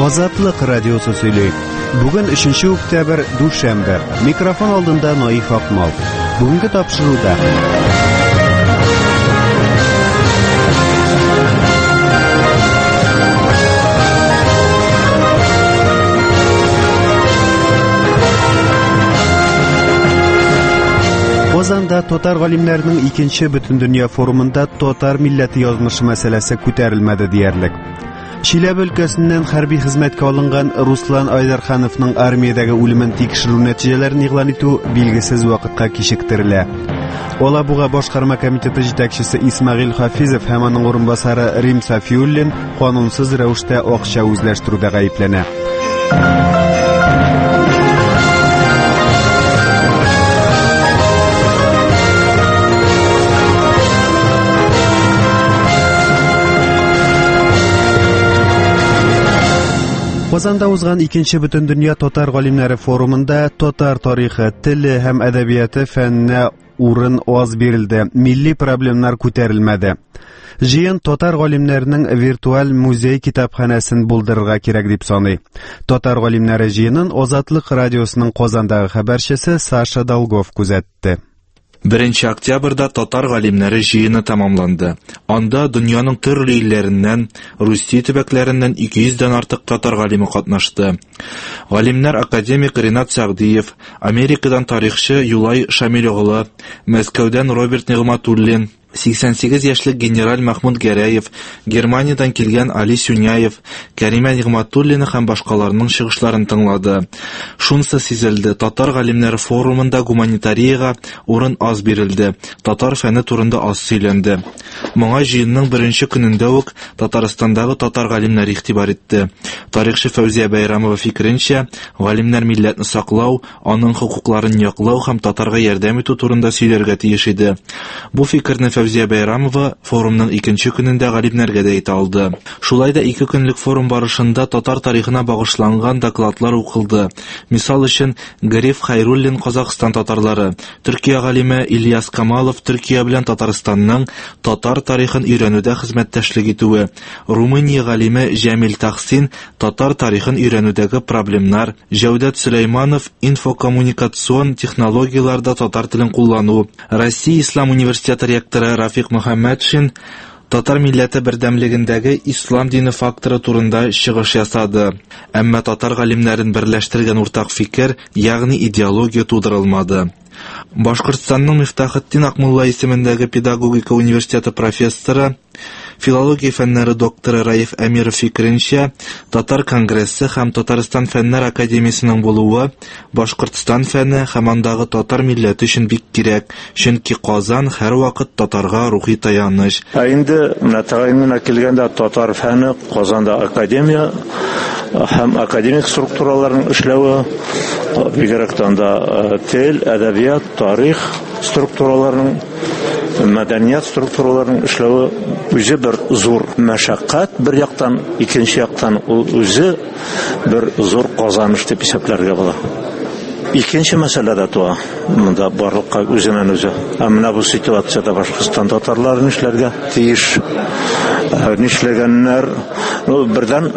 Азатлык радиосы сөйли. Бүген 3 октябрь дүшәмбе. Микрофон алдында Наиф Акмал. Бүгенге тапшыруда Казанда татар галимнәренең 2нче Бөтендөнья форумында татар милләте язмышы мәсьәләсе күтәрелмәде диярлек. Чиләбе өлкәсеннән хәрби хезмәткә алынган Руслан Айдархановның армиядәге үлемен тикшерү нәтиҗәләрен игълан итү билгесез вакытка кичектерелә. Алабуга башкарма комитеты җитәкчесе Исмәгыйль Хафизов һәм аның урынбасары Рим Сафиуллин канунсыз рәвештә акча үзләштерүдә гаепләнә. Казанда узган 2нче Бөтендөнья татар галимнәре форумында татар тарихы, теле һәм әдәбияты фәненә урын аз бирелде, милли проблемалар күтәрелмәде. Җыен татар галимнәренең виртуаль музей китапханәсен булдырырга кирәк дип саный. Татар галимнәре җыенын Азатлык радиосының Казандагы хәбәрчесе Саша Долгов күзәтте. 1 октябрьдә татар галимнәре җыены тәмамланды. Анда дөньяның төрле илләреннән, Русия төбәкләреннән 200дән артык татар галиме катнашты. Галимнәр академик Ринат Сәгъдиев, Америкадан тарихчы Юлай Шамил оглы, Мәскәүдән Роберт Нигъматуллин, 88 яшьлек генераль Махмуд Гәрәев, Германиядән килгән Али Сюняев, Кәримә Нигъматуллина һәм башкаларның чыгышларын тыңлады. Шунысы сизелде, татар галимнәре форумында гуманитарияга урын аз бирелде, татар фәне турында аз сөйләнде. Моңа җыенның 1нче көнендә үк Татарстандагы татар галимнәре игътибар итте. Тарихчы Фәүзия Бәйрәмова фикеренчә, галимнәр милләтне саклау, аның хукукларын яклау һәм татарга ярдәм итү турында сөйләргә тиеш иде. Бу фикерне Фәүзия Бәйрәмова форумның 2нче көнендә галимнәргә дә әйтә алды. Шулай да 2 көнлек форум барышында татар тарихына багышланган докладлар укылды. Мисал өчен, Гариф Хайруллин Казакстан татарлары, Төркия галиме Ильяс Камалов Төркия белән Татарстанның татар тарихын өйрәнүдә хезмәттәшлек итүе, Румыния галиме Җәмил Тахсин татар тарихын өйрәнүдәге проблемнар, Җәүдәт Сөләйманов инфокоммуникацион технологияларда татар телен куллану, Россия Ислам университеты ректоры Рафик Мөхәммәтшин татар милләте бердәмлегендәге ислам дине факторы турында чыгыш ясады. Әмма татар галимнәрен берләштергән уртак фикер, ягъни идеология тудырылмады. Башкортстанның Мифтахетдин Акмулла исемендәге педагогика университеты профессоры, филология фәннәре докторы Раиф Әмиров фикеренчә, татар конгрессы һәм Татарстан фәннәр академиясының булуы Башкортстан фәне һәм андагы татар милләте өчен бик кирәк, чөнки Казан һәрвакыт татарга рухи таяныч. Инде менә тәгаененә килгәндә татар фәне Казанда академия һәм академик структураларның эшләве, бигрәктән дә тел, әдәбият, тарих структураларының, мәдәният структураларының эшләве үзе бер зур мәшәкать, бер яктан, икенче яктан ул үзе бер зур казаныш дип исәпләргә була. Икенче мәсьәлә дә туа, монда барлыкка үзеннән үзе. Менә бу ситуациядә Башкортстан татарлары нишләргә тиеш, нишләгәннәр, бердән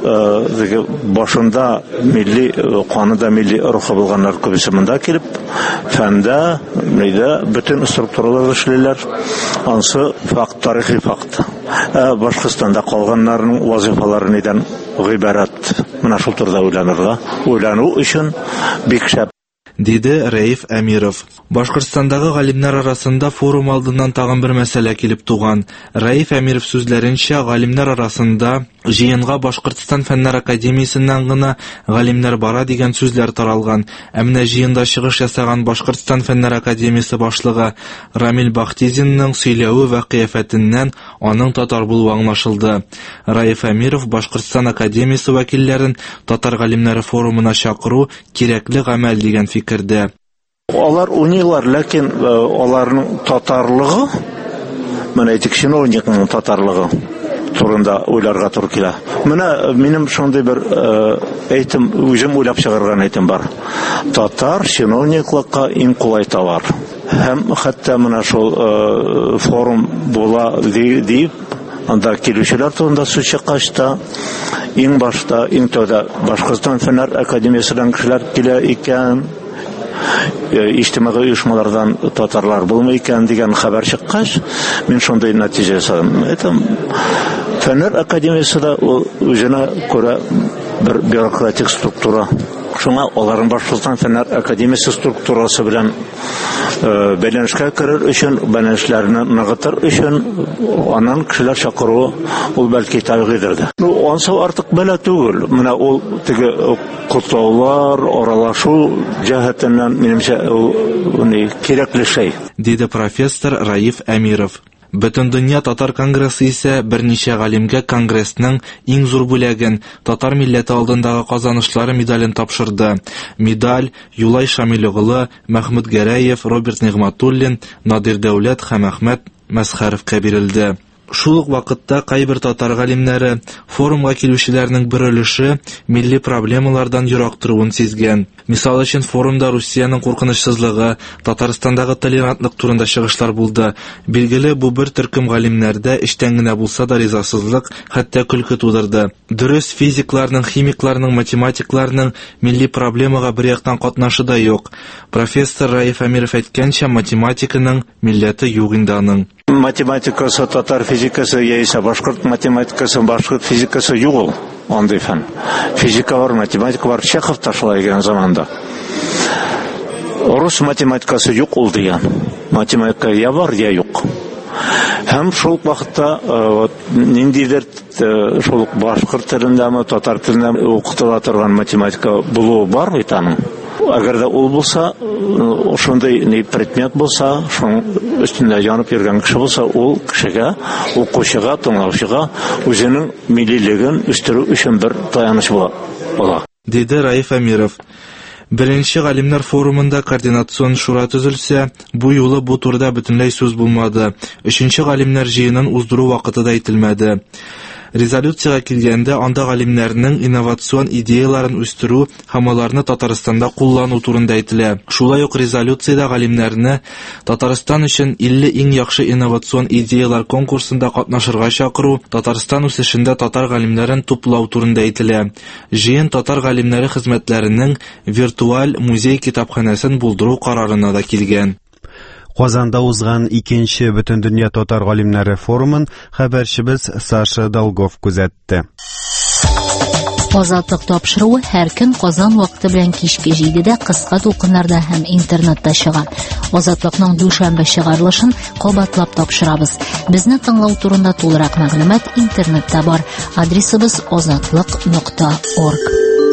башында милли каныда милли рухы булганнар күбесе монда килеп, фәндә, бөтен структуралар эшләләр, ансы факт, тарихи факт. Башкортстанда калганнарның вазифалары нидән гыйбарәт? Менә шул турыда уйлану өчен бик шәп диде Раиф Әмиров. Башкортстандагы галимнәр арасында форум алдыннан тагын бер мәсьәлә килеп туган. Раиф Әмиров сүзләренчә, галимнәр арасында җыенга Башкортстан фәннәр академиясеннән гына галимнәр бара дигән сүзләр таралган. Менә җыенда чыгыш ясаган Башкортстан фәннәр академиясе башлыгы Рамил Бахтизинның сөйләве вә кыяфәтеннән аның татар булуы аңлашылды. Раиф Әмиров Башкортстан академиясе вәкилләрен татар галимнәре форумына чакыру кирәкле гамәл дигән фикердә. Алар уйныйлар, ләкин аларның татарлыгы, менә әйтик, чиновникның татарлыгы турында уйларга туры килә. Менә минем шундый бер әйтем, үзем уйлап чыгарган әйтем бар. Татар чиновниклыкка иң кулай товар. Һәм хәтта менә шул форум була дип анда килүчеләр турында сүз чыккач та, иң башта, иң тәүдә Башкортстан фәннәр академиясеннән кешеләр килә икән, иҗтимагый оешмалардан татарлар булмый икән дигән хәбәр чыккач, мин шундый нәтиҗә ясадым. Фәннәр академиясе дә үзенә күрә бер бюрократик структура. Шуңа аларның Башкортстан фәннәр академиясе структурасы белән бәйләнешкә керер өчен, бәйләнешләрне ныгытыр өчен аннан кешеләр чакыруы ул бәлки табигыйдыр. Ансау артык бәла түгел. Менә ул теге кутлаулар, аралашу җәһәтеннән минемчә кирәкле шей. Диде профессор Раиф Әмиров. Бөтен дөнья татар конгрессы исә берничә галимгә конгрессның иң зур бүләген, татар милләте алдындагы казанышлары медален тапшырды. Медаль Юлай Шамилоглы, Мәхмүд Гәрәев, Роберт Нигъматуллин, Надир Дәүләт һәм Әхмәт Мәсхәровка бирелде. Шул ук вакытта кайбер татар галимнәре форумга килүчеләрнең бер өлеше милли проблемалардан ерак торуын сизгән. Мисал өчен форумда Русиянең куркынычсызлыгы, Татарстандагы толерантлык турында чыгышлар булды. Билгеле, бу бер төркем галимнәрдә эчтән генә булса да ризасызлык, хәтта көлке тудырды. Дөрес, физикларның, химикларның, математикларның милли проблемага бер яктан катнашы да юк. Профессор Раиф Әмиров әйткәнчә, математиканың милләте юк инде аның. Математикасы, татар физикасы, яисә башкорт математикасы, башкорт физикасы юк андый фән. Физика бар, математика бар, Чехов ташлай дигән заманда. Рус математикасы юк ул дигән. Математика я бар, я юк. Һәм шул вакытта ниндидер шул башкорт телендәме, татар телендә укытыла торган математика булуы бар бит аның. Әгәр дә ул булса, шундый предмет булса, шуның өстендә янып йөргән кеше булса, ул кешегә, укучыга, тыңлаучыга үзенең миллилеген үстерү өчен бер таяныч була. Диде Раиф Әмиров. Беренче галимнәр форумында координацион шура төзелсә, бу юлы бу турыда бөтенләй сүз булмады. Өченче галимнәр җыенын уздыру вакыты да әйтелмәде. Резолюцияга килгәндә, анда галимнәрнең инновацион идеяларын үстерү һәм аларны Татарстанда куллану турында әйтелә. Шулай ук резолюциядә галимнәрне Татарстан өчен 50 иң яхшы инновацион идеялар конкурсында катнашырга чакыру, Татарстан үсешендә татар галимнәрен туплау турында әйтелә. Җыен татар галимнәре хезмәтләренең виртуаль музей китапханәсен булдыру карарына да килгән. Казанда узган 2нче Бөтендөнья татар галимнәре форумын хәбәрчебез Саша Долгов күзәтте. Азатлык тапшыруы һәр көн Казан вакыты белән кичке 7дә кыска тулкыннарда һәм интернетта чыга. Азатлыкның дүшәмбе чыгарылышын кабатлап тапшырабыз. Безне тыңлау турында тулырак мәгълүмат интернетта бар. Адресыбыз azatlyk.org.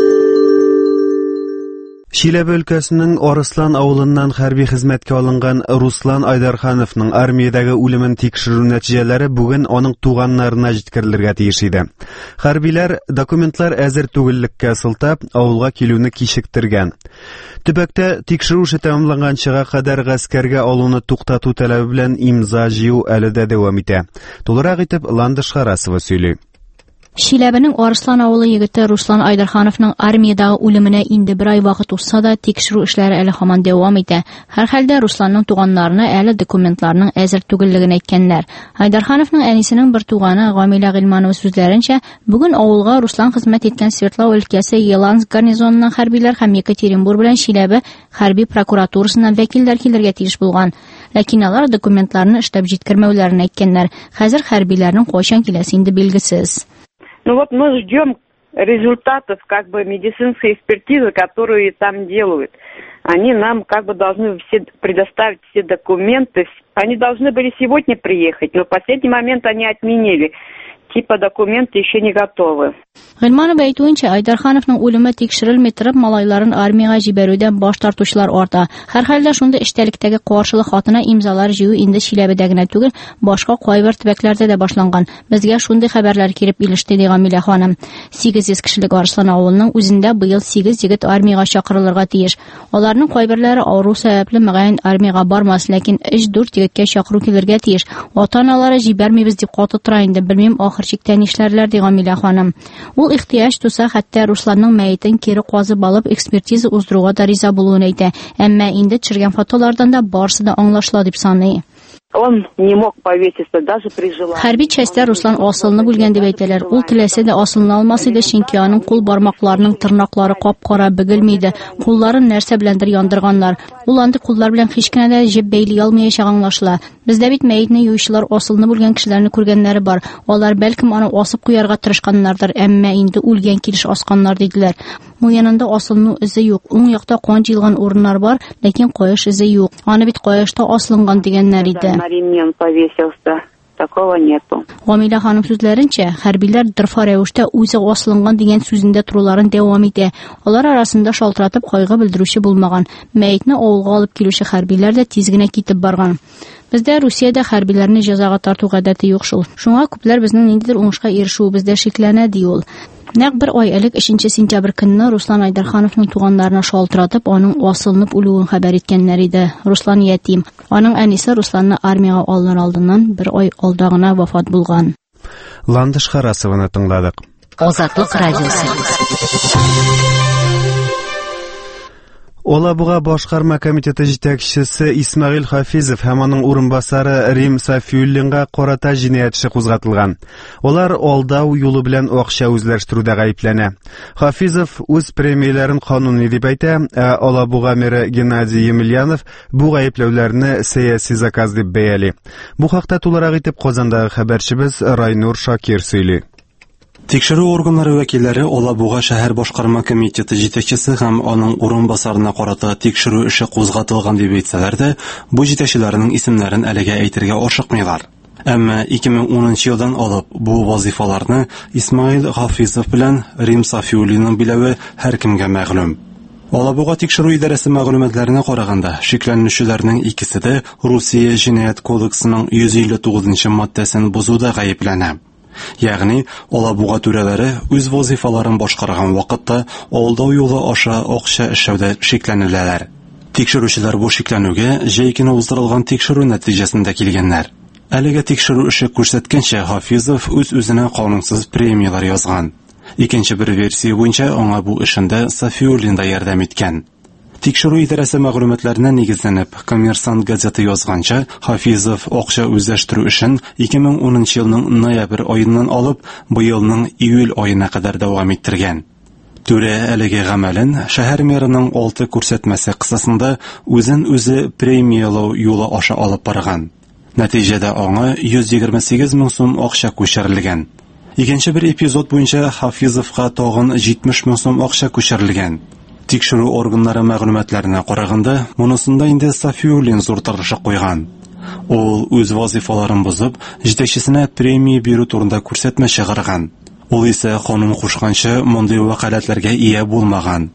Чиләбе өлкәсенең Арыслан авылыннан хәрби хезмәткә алынган Руслан Айдархановның армиядәге үлемен тикшерү нәтиҗәләре бүген аның туганнарына җиткерелергә тиеш иде. Хәрбиләр документлар әзер түгеллеккә сылтап, авылга килүне кичектергән. Төбәктә тикшерү эше тәмамланганчага кадәр гаскәргә алуны туктату таләбе белән имза җыю әле дә дәвам итә. Тулырак итеп Ландыш Харасова сөйли. Шиләбенең Арыслан авылы егете Руслан Айдархановның армиядагы үлеменә инде бер ай вакыт узса да, тикшерү эшләре әле һаман дәвам итә. Һәр хәлдә Русланның туганнарына әле документларның әзер түгеллеген әйткәннәр. Айдархановның әнисенең бер туганы Гамилә Гыйльманова сүзләренчә, бүген авылга Руслан хезмәт иткән Свердлов өлкәсе Еланск гарнизонының хәрбиләр һәм Екатеринбург белән Шиләбе хәрби прокуратурасыннан вәкилләр килергә тиеш булган. Ләкин алар документларны эштәп җиткермәүләрен әйткәннәр. Хәзер хәрбиләрнең кайчан киләсе инде белгесез. Ну вот мы ждем результатов медицинской экспертизы, которую там делают. Они нам должны предоставить все документы. Они должны были сегодня приехать, но в последний момент они отменили. Документы еще не готовы. Гыйльманов әйтүенчә, Айдархановның үлеме тикшерелми торып, малайларын армиягә җибәрүдән баш тартучылар арта. Һәр хәлдә шундый эштәлектәге каршылык хатына имзалар җыю инде Шиләбедә генә түгел, башка кайбер төбәкләрдә дә башланган. Безгә шундый хәбәрләр килеп илеште, ди Гамилә ханым. 800 кешелек Арыслан авылының үзендә быел 8 егет армиягә чакырылырга тиеш. Аларның кайберләре авыру сәбәпле мөгаен армиягә бармас, ләкин 3-4 егеткә чакыру килергә тиеш. Ата-аналары җибәрмибез дип каты тора инде, белмим ахыр чиктә нишләрләр, ди Гамилә ханым. Ул ихтияҗ туса, хәтта Русланның мәетен кире казып алып экспертиза уздыруга да риза булуын әйтә. Әмма инде төшергән фотолардан да барсы да аңлашыла дип саный. он не мог повеситься даже при желании. Hərbi частьlər Ruslan asılını bilgən deyə aytdılar. Ул теләсә дә asılını алмасıydı, çünki аның qol barmaqlarının tırnaqları qapqara bөгелмиде. Qolların нәрсә беләндер яндырганнар. Ул анда qollar белән һеч кенә дә җеп бәйли алмаячак аңлашыла. Бездә бит мәйтне юучылар асылны белгән кешеләрне күргәннәре бар. Алар бәлкем аны асып куярга тырышканнардыр, әмма инде үлгән килеш асканнар диделәр. Бу янында асылның изе юк. Уң якта кан җыелган урыннар бар, ләкин каеш изе юк. Аны бит каешта асылынган дигәннәр иде. На ремне он повесился. Такого нету. Гамилә ханым сүзләренчә, хәрбиләр дырфа рәвештә үзе асылынган дигән сүзендә туруларын дәвам итә. Алар арасында шалтыратып кайгы белдерүче булмаган. Мәйтне авылга алып килүче хәрбиләр дә тиз генә китеп барган. Бездә Русиядә хәрбиләрне җәзага тарту гадәте юк шул. Шуңа күпләр безнең ниндидер уңышка ирешүебездә шикләнә ди ул. Нәкъ бер ай элек 3 сентябрь көнне Руслан Айдархановның туганнарына шалтыратып, аның асылынып үлүен хәбәр иткәннәр иде. Руслан ятим. Аның әнисе Русланны армияга алыныр алдыннан бер ай алда гына вафат булган. Ландыш Харасованы тыңладык. Азатлык радиосы. Олабуга башкарма комитеты җитәкчесе Исмаил Хафизов һәм аның урынбасары Рим Сафиуллинга карата җинаять эше кузгатылган. Алар алдау юлы белән акча үзләштерүдә гаепләнә. Хафизов үз премияләрен кануни дип әйтә, Олабуга мэры Геннадий Емельянов бу гаепләүләрне сәяси заказ дип бәяли. Бу хакта тулырак итеп Казандагы хәбәрчебез Райнур Шакир сөйли. Тикшерү органнары вәкилләре Олабуга шәһәр башкарма комитеты җитәкчесе һәм аның урынбасарына карата тикшерү эше кузгатылган дип әйтсәләр дә, бу җитәкчеләрнең исемнәрен әлегә әйтергә ашыкмыйлар. Әмма 2010 елдан алып бу вазифаларны Исмаил Хафизов белән Рим Сафиуллинның биләве һәркемгә мәгълүм. Олабуга тикшерү идарәсе мәгълүматларына караганда, шикләнүчеләрнең икесе дә Русия җинаять кодексының 159 маддәсен бозуда гаепләнә. Ягъни, Олабуга түрәләре үз вазифаларын башкарган вакытта алдау юлы аша акча эшләүдә шикләнеләләр. Тикшерүчеләр бу шикләнүгә җәйкене уздырылган тикшерү нәтиҗәсендә килгәннәр. Әлегә тикшерү эше күрсәткәнчә Хафизов үз-үзенә канунсыз премиялар язган. Икенче бер версия буенча аңа бу эшендә Сафиуллин да ярдәм иткән. Тикшерү идарәсе мәгълүматларына нигезләнеп, Коммерсант газеты язганча, Хафизов акча үзләштерү эшен 2010 елның ноябрь аеннан алып, быелның июль аена кадәр дәвам иттергән. Түрә әлеге гамәлен шәһәр мэрының 6 күрсәтмәсе кысасында үзен-үзе премиялау юлы аша алып барган. Нәтиҗәдә аңа 128 мең сум акча күчерелгән. Икенче бер эпизод буенча Хафизовка тагын 70 мең сум акча күчерелгән. Тикшерү органнары мәгълүматларына караганда, монысында инде Сафиуллин зур тырыш куйган. Ул үз вазифаларын бозып, җитәкчесенә премия бирү турында күрсәтмә чыгарган. Ул исә канун кушканча мондый вакаләтләргә ия булмаган.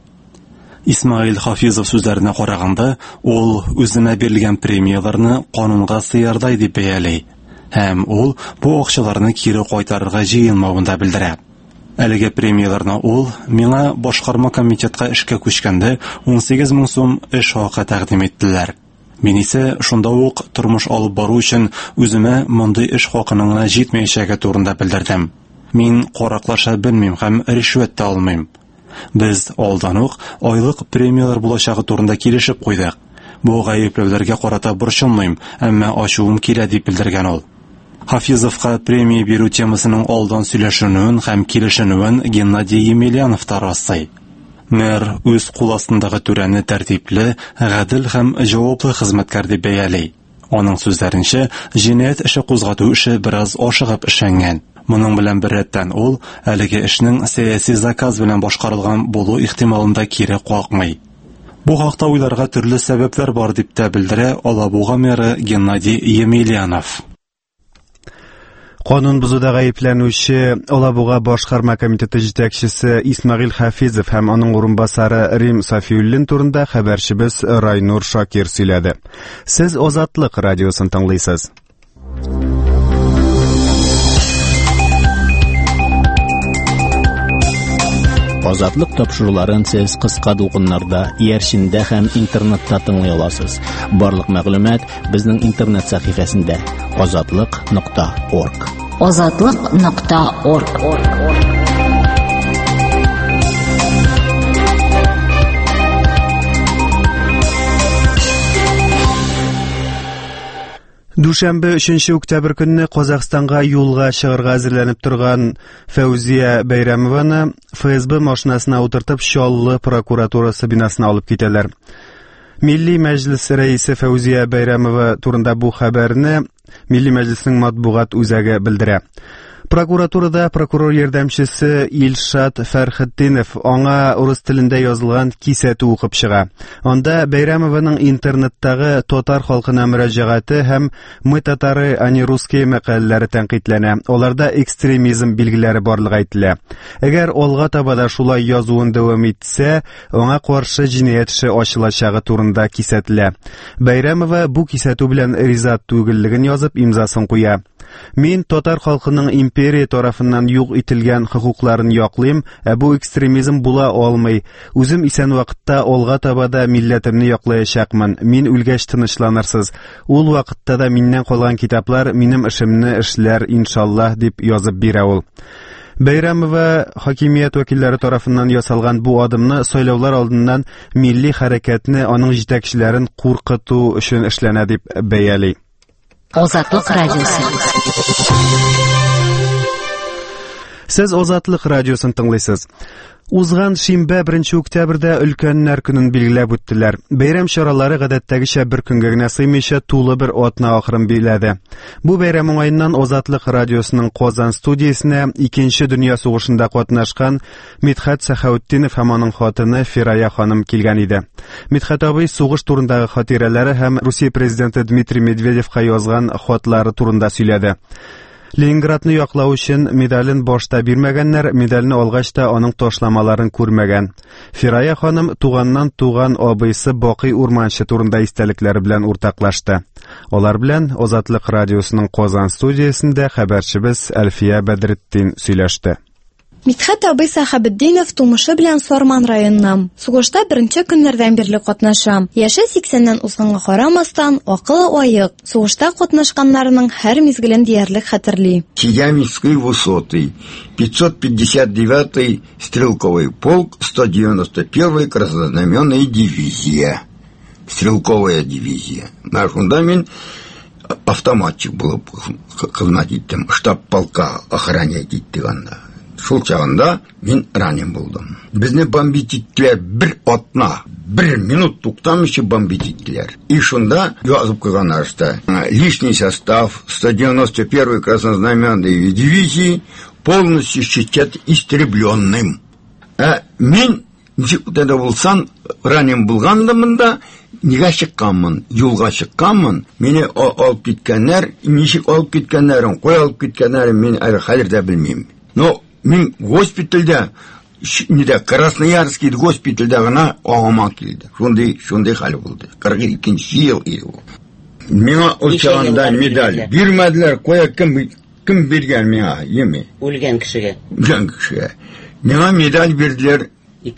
Исмаил Хафизов сүзләренә караганда, ул үзенә бирелгән премияларны канунга сыярдай дип бәяли. Һәм ул бу акчаларны кире кайтарырга җыенмавын да белдерә. Әлеге премияларны ул миңа башкарма комитетка эшкә күчкәндә 18 мең сум эш хакы тәкъдим иттеләр. Мин исә шунда ук тормыш алып бару өчен үземә мондый эш хакының җитмәячәге турында белдердем. Мин караклаша белмим һәм ришвәт тә алмыйм. Без алдан ук айлык премиялар булачагы турында килешеп куйдык. Бу гаепләүләргә карата борчылмыйм, әмма ачуым килә дип белдергән ул. Хафизовка премия бирү темасының алдан сөйләшенүен һәм килешенүен Геннадий Емельянов та раслый. Мэр үз кул астындагы түрәне тәртипле, гадел һәм җаваплы хезмәткәр дип бәяли. Аның сүзләренчә, җинаять эше кузгату эше бераз ашыгып эшләнгән. Моның белән беррәттән ул әлеге эшнең сәяси заказ белән башкарылган булу ихтималында кире какмый. Бу хакта уйларга төрле сәбәпләр бар дип тә белдерә Олабуга мэры Геннадий Емельянов. Канун бузуда гаепләнүче Олабуга башкарма комитеты җитәкчесе Исмаил Хафизов һәм аның урынбасары Рим Сафиуллин турында хәбәрчебез Райнур Шакир сөйләде. Сез Азатлык радиосын тыңлыйсыз. Азатлык тапшыруларын сез кыска дулкыннарда, иярчиндә һәм интернетта тыңлый аласыз. Барлык мәгълүмат безнең интернет сәхифәсендә azatlyk.org. azatlyk.org. Дүшәмбе 3 октябрь көнне Казахстанга юлга чыгарга әзерләнеп торган Фәүзия Бәйрәмованы ФСБ машинасына утыртып Чаллы прокуратурасы бинасына алып китәләр. Милли Мәҗлес рәисе Фәүзия Бәйрәмова турында бу хәбәрне Милли Мәҗлеснең матбугат үзәге белдерә. Прокуратурада прокурор ярдәмчесе Илшат Фәрхетдинов аңа урыс телендә язылган кисәтү укып чыга. Анда Бәйрәмованың интернеттагы татар халкына мөрәҗәгате һәм «Мы татары, они русские» мәкаләләре тәнкыйтьләнә. Аларда экстремизм билгеләре барлыгы әйтелә. Әгәр алга таба да шулай язуын дәвам итсә, аңа каршы җинаять эше ачылачагы турында кисәтелә. Бәйрәмова бу кисәтү белән риза түгеллеген язып имзасын куя. Мин татар халкының империя тарафыннан юк ителгән хокукларын яклыйм, бу экстремизм була алмый. Үзем исән вакытта алга таба да милләтемне яклаячакмын. Мин үлгәч тынычланырсыз. Ул вакытта да миннән калган китаплар минем эшемне эшләр иншаллах дип язып бирә ул. Бәйрәмова хакимият вәкилләре тарафыннан ясалган бу адымны сайлаулар алдыннан милли хәрәкәтне, аның җитәкчеләрен куркыту өчен эшләнә дип бәяли. Азатлык радиосы. Сез Азатлык радиосын тыңлыйсыз. Узган шимбә 1 октябрьдә өлкәннәр көнен билгеләп үттеләр. Бәйрәм чаралары гадәттәгечә бер көнгә генә сыймыйча тулы бер атна ахырын биләде. Бу бәйрәм уңаеннан Азатлык радиосының Казан студиясенә 2нче дөнья сугышында катнашкан Мидхәт Сәхәүддинов һәм аның хатыны Фирая ханым килгән иде. Мидхәт абый сугыш турындагы хатирәләре һәм Русия президенты Дмитрий Медведевка язган хатлары турында сөйләде. Ленинградны яклау өчен медален башта бирмәгәннәр, медальне алгач та аның ташламаларын күрмәгән. Фирая ханым туганнан туган абыйсы Бакый Урманчы турында истәлекләре белән уртаклашты. Алар белән Азатлык радиосының Казан студиясендә хәбәрчебез Әлфия Бәдретдин сөйләште. Мидхәт абый Сәхәбетдинов тумышы белән Сарман районыннан. Сугышта беренче көннәрдән бирле катнаша. Яше 80ннән узганга карамастан, акылы аек. Сугышта катнашканнарның һәр мизгелен диярлек хәтерли. Чияминской высоты, 559-й стрелковый полк, 191-й краснознаменная дивизия. Стрелковая дивизия. Нашунда мен автоматчик булып хезмәт иттем. Штаб полка охранять иттегәндә. Шул чагында мин ранен булдым. Безне бомбить иттеләр бер атна, 1 минут туктамыйча бомбить иттеләр. И шунда язып куйганнар что лишний состав 191-й краснознаменной дивизии полностью считать истребленным. Мин ничектә булсам ранен булгандымда нигә чыкканмын, юлга чыкканмын. Мине алып киткәннәр, ничек алып киткәннәрен, кой алып киткәннәрен мин хәзердә белмим. Но мин госпитальдә, нидә Красноярский госпитальдә гына агыма килде. Шундый хәл булды. 42нче ел иде ул. Миңа очагында медаль бирмәделәр, кая кем биргән миңа, еме? Үлгән кешегә. Үлгән кешегә. Миңа медаль бирделәр.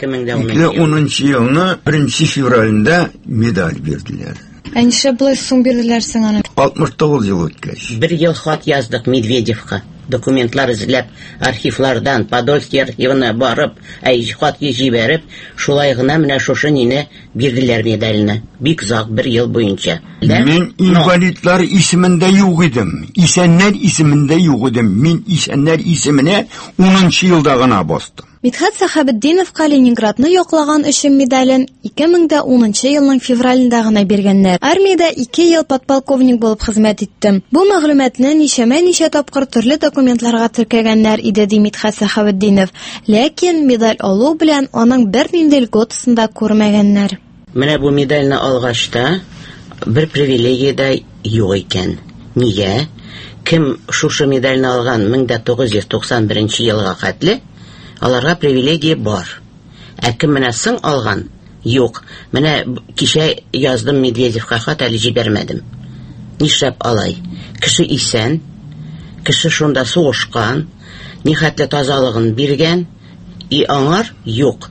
2010 елны 1 февралендә медаль бирделәр. Әнишә булай соң бирделәр сиңа аны? 69 ел үткәч. 1 ел хат яздык Медведевка. Документлар эзләп, архивлардан, Подольский архивына барып, хат җибәреп, шулай гына менә шушы нине бирделәр медальне. Бик зак 1 ел буенча. Мин инвалидлар исемендә юк идем. Исәннәр исемендә юк идем. Мин исәннәр исеменә 10нчы елда гына бастым. Мидхәт Сәхәбетдиновка Ленинградны яклаган өчен медален 2010 елның февралендә гына биргәннәр. Армиядә 2 ел подполковник булып хезмәт иттем. Бу мәгълүматны ничә тапкыр төрле документларга теркәгәннәр иде ди Мидхәт Сәхәбетдинов. Ләкин медаль алу белән аның бернинди льготасында күрмәгәннәр. Менә бу медальне алгачта бер привилегия да юк икән. Нигә? Кем шушы медальне алган 1991 елга хәтле аларга привилегия бар. Кем менә соң алган? Юк. Менә кичә яздым Медведевка хат, әле җибәрмәдем. Нишләп алай? Кеше исән, кеше шунда сугышкан, нихәтле тазалыгын биргән, и аңар юк.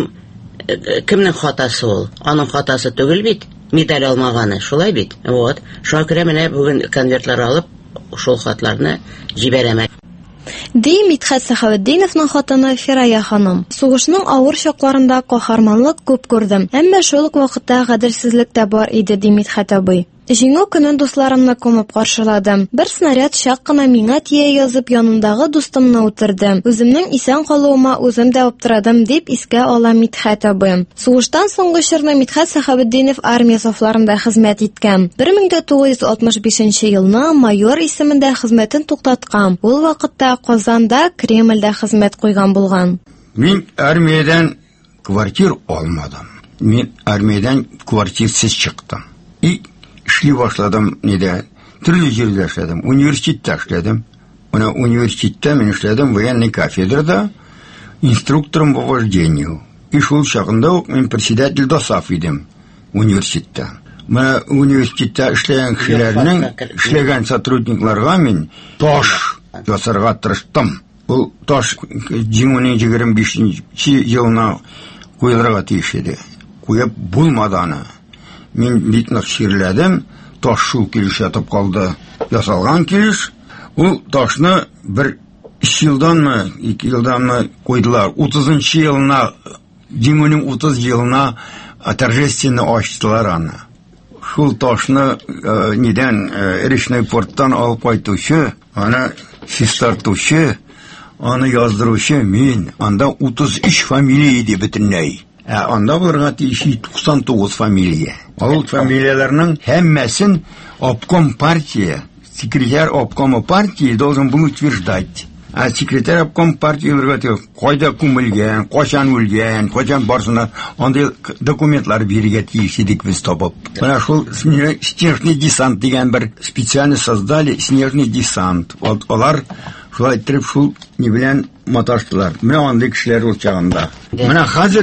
Кемнең хатасы ул? Аның хатасы түгел бит. Медаль алмаганы, шулай бит. Вот. Шуңа күрә менә бүген конвертлар алып, шул хатларны җибәрәм. Ди Мидхәт Сәхәбетдиновның хатыны Фирая ханым. Сугышның авыр чакларында каһарманлык күп күрдем. Әмма шул ук вакытта гаделсезлек тә бар иде ди Мидхәт абый. Җиңү көнен дусларымны күмеп каршыладым. Бер снаряд шак кына миңа тия язып янымдагы дустымны үтердем. Үземнең исән калуыма үзем дә аптырадым дип искә ала Мидхәт абый. Сугыштан соңгы чорны Мидхәт Сахабетдинов армия сафларында хезмәт иткән. 1965 елны майор исемендә хезмәтен туктаткан. Ул вакытта Казанда, Кремльдә хезмәт куйган булган. Мин армиядан квартир алмадым. Мин армиядан квартирсыз чыктым. И эшли башладым, төрле җирдә эшләдем. Университетта эшләдем. Менә университетта мин эшләдем военный кафедрада инструктором по вождению. И шул чагында ук мин председатель ДОСАФ идем университетта. Менә университетта эшләгән кешеләрнең, эшләгән сотрудникларга мин таш ясарга тырыштым. Ул таш җиңүнең 25 елына куелырга тиеш иде. Куеп булмады аны. Мин бик нык ширләдем, таш шул килеш ятып калды. Ясалган килеш, ул ташны бер 3 елданмы, 2 елданмы куйдылар. 30-нчы елына, җиңүнең 30 елына торжественно ачтылар аны. Шул ташны речной порттан алып кайтучы, аны чистартучы, аны яздыручы мин. Анда 33 фамилия иде бөтенләй. Анда булырга тиеш 99 фамилия. Ул фамилияләрнең һәммәсен обком партия, секретарь обкома партии должен был утверждать. А секретарь обком партии кайда күмелгән, качан үлгән, качан барсына андый документлар бирергә тиеш идек без табып. Менә шул снежный десант дигән бер специально создали снежный десант. Алар шулай итеп шул ни белән маташтылар. Менә андый кешеләр ул чагында. Менә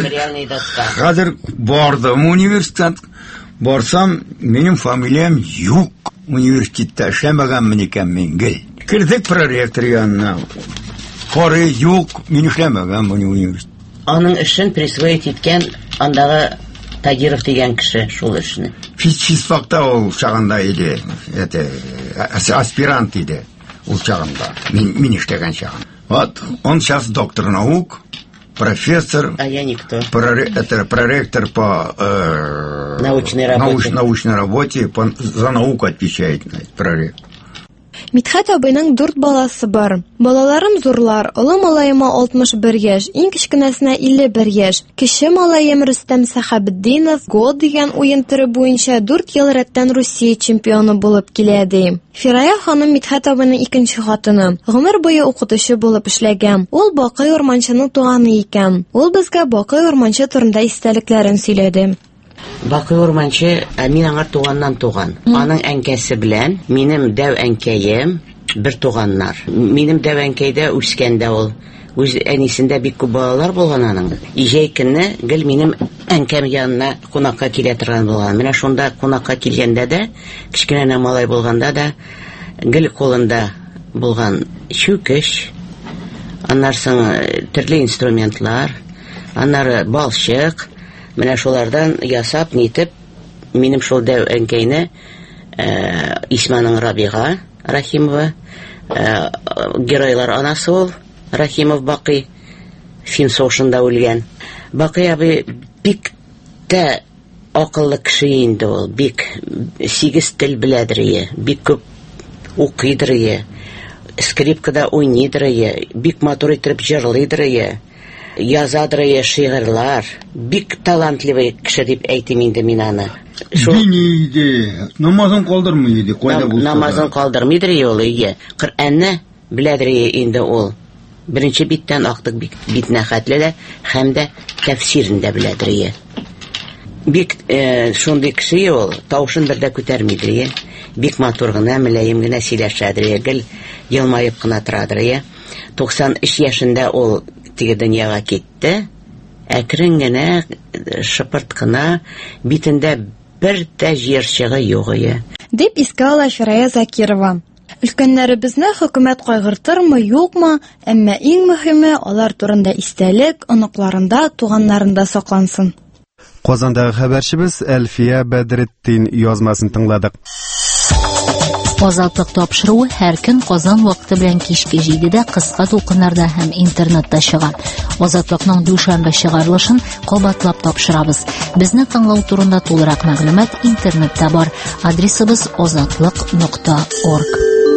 хәзер бардым университет. Барсам, минем фамилиям юк. Университетта эшләмәгәнмен икән мин гел. Кирдек проректор янына. Коры юк, мин эшләмәгән университет. Аның эшен присвоить иткән андагы Тагиров дигән кеше шул эшне. Физфакта ул чагында иде. Аспирант иде ул чагында. Мин эшләгән чагында. Вот, он сейчас доктор наук, профессор, а я никто. Проректор по научной работе, за науку отвечает проректор. Мидхәт абыйның 4 баласы бар. Балаларым зурлар. Олы малаема 61 яшь, иң кечкенәсенә 51 яшь. Кече малаем Рөстәм Сахабетдинов гол дигән уен төре буенча 4 ел рәттән Россия чемпионы булып килә ди. Фирая ханым Мидхәт абыйның икенче хатыны. Гомер буе укытучы булып эшләгән. Ул Бакый Урманчының туганы икән. Ул безгә Бакый Урманчы турында истәлекләрен сөйләде. Бакый Урманчы мин аңар туганнан туган. Аның әнкәсе белән минем дәү әнкәем бер туганнар. Минем дәү әнкәйдә үскәндә ул. Үз әнисендә бик күп балалар булган аның. Ижәй көнне гел минем әнкәм янына кунакка килә торган булган. Менә шунда кунакка килгәндә дә, кичкенә малай булганда да гел кулында булган чүкеш, аннарсын төрле инструментлар, аннары балчык. Менә шулардан ясап нитеп, минем шул дәү әнкәйне Исманың Рабига Рахимова, геройлар анасы ул, Рахимов Бакый, фин соғышында үлгән. Бакый абый бик тә акыллы кеше инде ул, бик 8 тел беләдер, бик күп укыйдыр, скрипкада уйныйдыр, бик матур итеп җырлыйдыр, язадыр шигырьләр, бик талантливый кеше дип әйтим инде мин аны. Дини иде, намазын калдырмый иде, кайда булса. Намазын калдырмыйдыр ул, Коръәнне беләдер инде ул. Беренче биттән актык битнә хәтле һәм дә тәфсирен дә беләдер. Бик шундый кеше ул, тавышын бер дә күтәрмидер. Бик матур гына, мөлаем генә сөйләшәдер, гел елмаеп кына торадыр. 93 яшендә ул теге дөньяга китте. Әкрен генә, шыпырт кына, битендә бер дә җирчыгы юк иде. Дип искә ала Фирая Закирова. Өлкәннәребезне хөкүмәт кайгыртырмы, юкмы, әмма иң мөһиме алар турында истәлек оныкларында, туганнарында саклансын. Казандагы хәбәрчебез Әлфия Бәдретдин язмасын тыңладык. Азатлык тапшыруы һәр көн Казан вакыты белән кичке 7дә кыска тулкыннарда һәм интернетта чыга. Азатлыкның дүшәмбе чыгарылышын кабатлап тапшырабыз. Безне тыңлау турында тулырак мәгълүмат интернетта бар. Адресыбыз ozatlyk.org.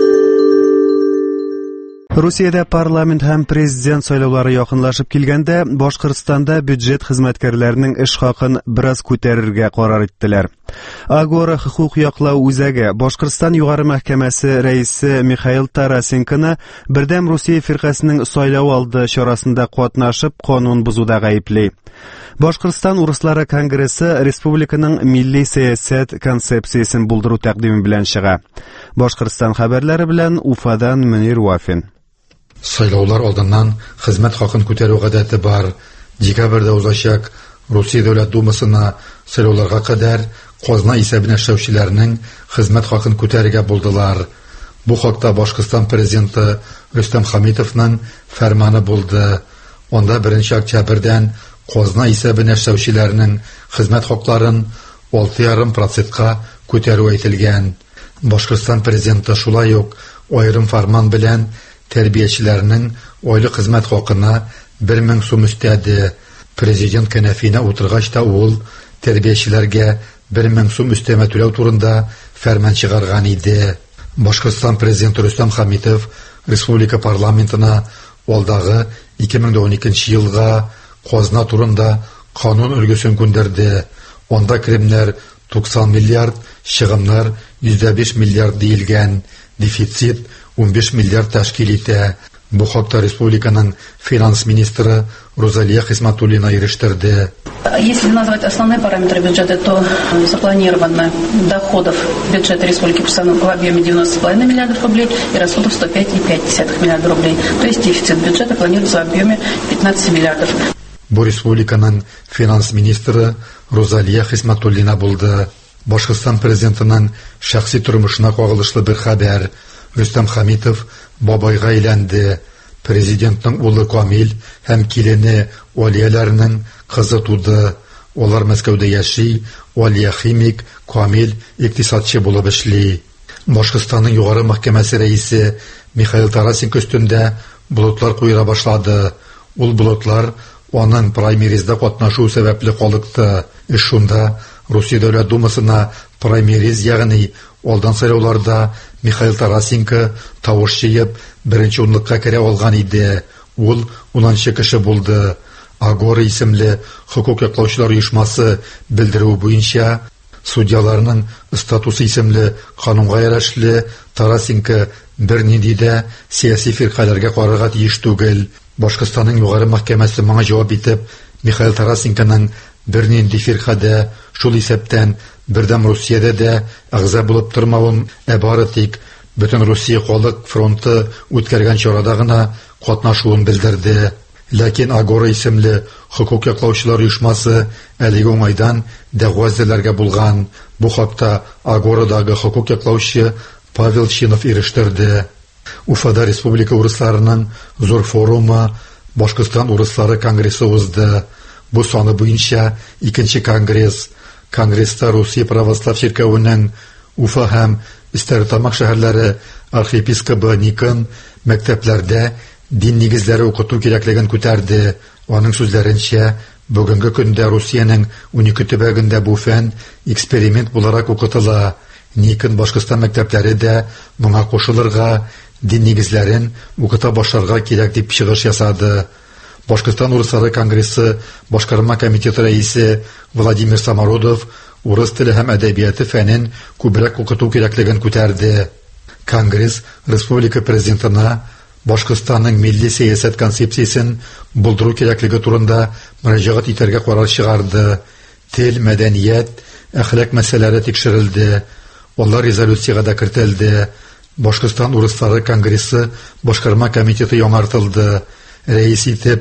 Русиядә парламент һәм президент сайлаулары якынлашып килгәндә, Башкортстанда бюджет хезмәткәрләренең эш хакын бераз күтәрергә карар иттеләр. Агора хукук яклау үзәге Башкортстан югары мәхкәмәсе рәисе Михаил Тарасенконы бердәм Русия фиркасының сайлау алды чарасында катнашып канун бузуда гаепли. Башкортстан урыслары конгрессы республиканың милли сәясәт концепциясен булдыру тәкъдиме белән чыга. Башкортстан хәбәрләре белән Уфадан Мөнир Вафин. Сайлаулар алдыннан хезмәт хакын күтәрү гадәте бар. Декабрьдә узачак Русия Дәүләт Думасына сайлауларга кадәр казна исәбенә эшләүчеләрнең хезмәт хакын күтәрергә булдылар. Бу хакта Башкортстан президенты Рөстәм Хәмитовның фәрманы булды. Онда 1 октябрьдән казна исәбенә эшләүчеләрнең хезмәт хакларын 6,5%-ка күтәрү әйтелгән. Башкортстан президенты шулай ук аерым фәрман белән тәрбиячеләрнең айлык хезмәт хакына 1000 сум өстәде. Президент кәнәфенә утыргач та ул тәрбиячеләргә 1000 сум өстәмә түләү турында фәрман чыгарган иде. Башкортстан президенты Рөстәм Хәмитов республика парламентына алдагы 2012 елга казна турында канун өлгесен күндерде. Онда киремнәр 90 миллиард, чыгымнар 105 миллиард диелгән, дефицит 15 миллиард тәшкил итә. Бу хакта республиканың финанс министры Розалия Хисматуллина ирештерде. Если назвать основные параметры бюджета, то запланировано доходов бюджета республики в объеме 90,5 миллиардов рублей и расходов 105,5 миллиардов рублей. То есть дефицит бюджета планируется в объеме 15 миллиардов. Бу республиканың финанс министры Розалия Хисматуллина булды. Башкортстан президентының шәхси тормышына кагылышлы бер хәбәр. Рөстәм Хәмитов бабайга әйләнде. Президентның улы Камил һәм килене Алияләрнең кызы туды. Олар Мәскәүдә яши, Алия химик, Камил икътисадчы булып эшли. Башкортстанның югары мәхкәмәсе рәисе Михаил Тарасенко өстендә болытлар куера башлады. Ул болытлар аның праймеризда катнашу сәбәпле калыкты. Шунда Русия Дәүләт Думасына праймериз, ягъни алдан сайлауларда Михаил Тарасенко тавыш җыеп 1-нче урынлыкка керә алган иде. Ул 10-нчы кеше булды. Агора исемле хукук яклаучылар оешмасы белдерү буенча судьяларның статусы исемле канунга ярашлы Тарасенко бернинди дә сияси фиркаларга карарга тиеш түгел. Башкортстанның югары мәхкәмәсе моңа җавап итеп, Михаил Тарасенконың бернинди фиркада шул исәптән бердәм Русиядә дә әгъза булып тормавын, бары тик бөтен Русия халык фронты үткәргән чарада гына катнашуын белдерде. Ләкин Агора исемле хукук яклаучылар оешмасы әлеге уңайдан дәгъва эзләргә булган. Бу хакта Агорадагы хукук яклаучы Павел Чинов ирештерде. Уфада республика урысларының зур форумы Башкортстан урыслары конгрессы узды. Бу саны буенча 2-нче конгресс. Конгресста Русия православ церквенең Уфа һәм Стәрлетамак шәһәрләре архиепископы Никон мәктәпләрдә дин нигезләре укыту кирәклеген күтәрде. Аның сүзләренчә, бүгенге көндә Русиянең 12 төбәгендә бу фән эксперимент буларак укытыла. Никон Башкортстан мәктәпләре дә моңа кушылырга, дин нигезләрен укыта башларга кирәк дип чыгыш ясады. Башкортстан урыслары конгрессы башкарма комитеты рәисе Владимир Самородов урыс теле һәм әдәбияты фәнен күбрәк укыту кирәклеген күтәрде. Конгресс республика президентына Башкортстанның милли сәясәт концепциясен булдыру кирәклеге турында мөрәҗәгать итәргә карар чыгарды. Тел, мәдәният, әхлак мәсьәләләре тикшерелде. Алар резолюциягә дә кертелде. Башкортстан урыслары конгрессы башкарма комитеты яңартылды. Рәис итеп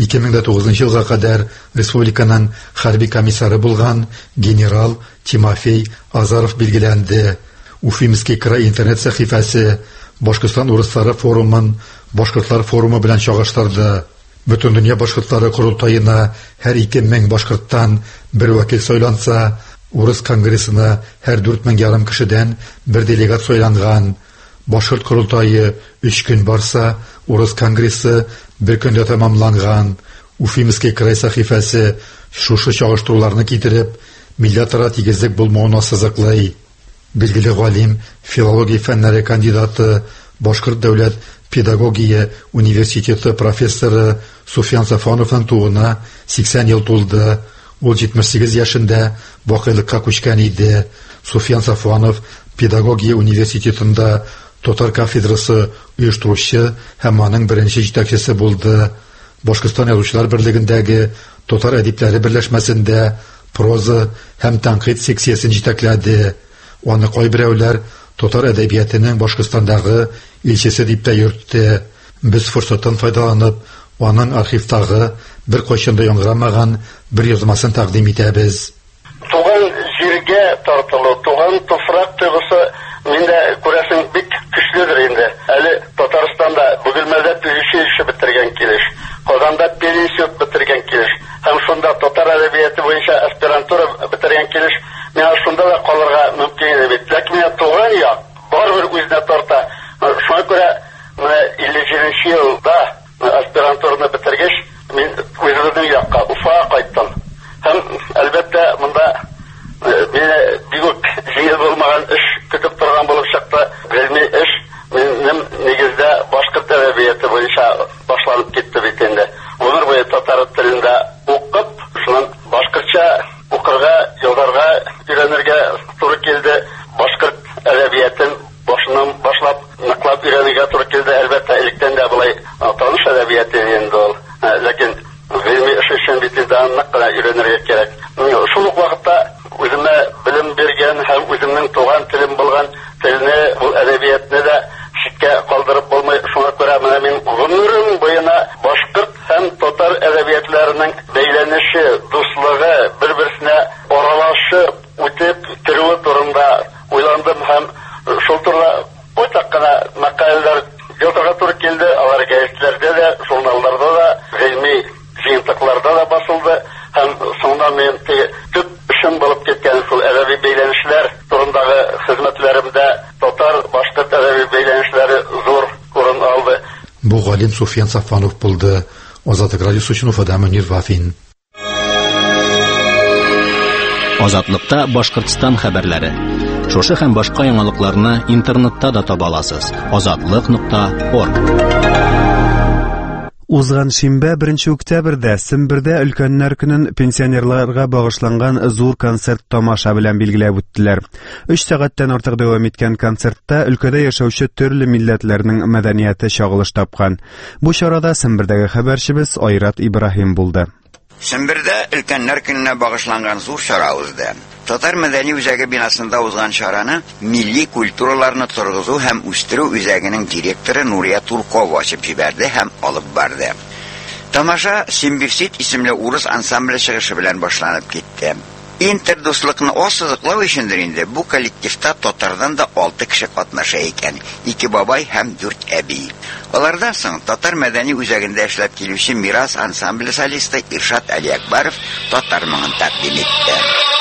2009 елга кадәр республиканың хәрби комиссары булган генерал Тимофей Азаров билгеләнде. Уфимский край интернет сәхифәсе Башкортстан урыслары форумын башкортлар форумы белән чагыштырды. Бөтен дөнья башкортлары курултаена һәр 2000 башкорттан бер вәкил сайланса, урыс конгрессына һәр 4500 кешедән бер делегат сайланган. Башкорт курултайы 3 көн барса, урыс конгрессы 1 көндә тәмамланган. Уфимский край сәхифәсе шушы чагыштыруларны китереп, милләтара тигезлек булмауын ассызыклый. Билгеле галим, филология фәннәре кандидаты, Башкорт дәүләт педагогия университеты профессоры Суфиян Сафоновның тууына 80 ел тулды. Ул 78 яшендә вакыйлыкка күчкән иде. Суфиян Сафонов педагогия университетында татар кафедрасы оештыручы һәм аның беренче җитәкчесе булды. Башкортстан язучылар берлегендәге татар әдипләре берләшмәсендә проза һәм тәнкыйть секциясен җитәкләде. Аны кайберәүләр татар әдәбиятының Башкортстандагы илчесе дип тә йөртте. Без форсаттан файдаланып, аның архивтагы бер кайчанда яңгырамаган бер язмасын тәкъдим итәбез. Туган җиргә тартылу, туган туфрак тойгысы миндә күрәсең бик көчледер инде. Әле Татарстанда Бөгелмәдә училище бетергән килеш, Казанда пединститут бетергән килеш, һәм шунда татар әдәбияты буенча аспирантура бетергән килеш, мен шунда да калырга мөмкин бит. Ләкин менә туган як барыбер үзенә тарта. Шуңа күрә 57 елда аспирантураны бетергәч, мин үземнең якка Уфага кайттым. Һәм әлбәттә монда мине бик җиңел булмаган эш көтеп торган булып чыкты. Гыйльми эш минем нигездә башкорт әдәбияты буенча башланып китте бит инде. Гомер буе татар телендә укып, шуның башкортча укырга, язарга, өйрәнергә туры килде. Башкорт әдәбиятын башыннан башлап, ныклап өйрәнергә туры килде. Әлбәттә, электән дә булай таныш әдәбияты инде ул. Ләкин гыйльми эш өчен бит инде нык кына өйрәнергә кирәк. Шул ук вакытта үземә белем биргән һәм үземнең туган телем булган телне, ул әдәбиятны да читкә калдырып булмый. Шуңа күрә менә мин гомерем буена башкорт һәм татар әдәбиятларының бәйләнеше, дуслыгы, бер-берсенә аралашып үтеп тору турында уйландым һәм шул турыда байтак кына мәкаләләр язарга туры килде. Алар гәзитләрдә дә, журналларда да, гыйльми җыентыкларда да басылды. Һәм соңдан мен төп эшем булып киткән шул әдәби бәйләнешләр турындагы хезмәтләремдә татар башкорт әдәби бәйләнешләре зур урын алды. Бу галим Суфиян Сафонов булды. Азатлык радиосы өчен Уфадан Мөнир Вафин. Азатлыкта Башкортстан хәбәрләре. Шушы һәм башка яңалыкларны интернетта да таба аласыз. azatlyk.org. Узган шимбә 1 октябрьдә Сембердә өлкәннәр көнен пенсионерларга багышланган зур концерт тамаша белән билгеләп үттеләр. 3 сәгатьтән артык дәвам иткән концертта өлкәдә яшәүче төрле милләтләрнең мәдәнияте чагылыш тапкан. Бу чарада Сембердәге хәбәрчебез Айрат Ибраһим булды. Сембердә өлкәннәр көненә багышланган зур чара узды. Татар мәдәни үзәге бинасында узган чараны милли культураларны торгызу һәм үстерү үзәгенең директоры Нурия Туркова ачып җибәрде һәм алып барды. Тамаша Симбирсит исемле урыс ансамбле чыгышы белән башланып китте. Интердуслыкны ассызыклау өчендер инде бу коллективта татардан да 6 кеше катнаша икән. 2 бабай һәм 4 әби. Алардан соң татар мәдәни үзәгендә эшләп килүче Мирас ансамбле солисты Иршат Алиакбаров татар моңын тәкъдим итте.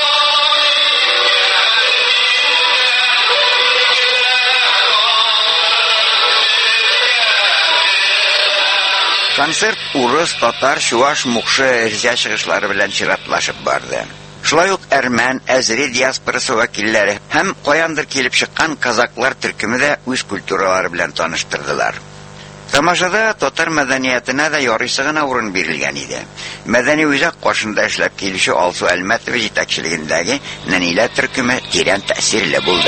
Концерт урыс, татар, чуаш, мукшы, эрзя чыгышлары белән чиратлашып барды. Шулай ук әрмән, әзри диаспорасы вәкилләре һәм каяндыр килеп чыккан казаклар төркеме дә үз культуралары белән таныштырдылар. Тамашада татар мәдәниятенә дә ярыйсы гына урын бирелгән иде. Мәдәни үзәк каршында эшләп килүче Алсу Әлмәтова җитәкчелегендәге Нәнилә төркеме тирән тәэсирле булды.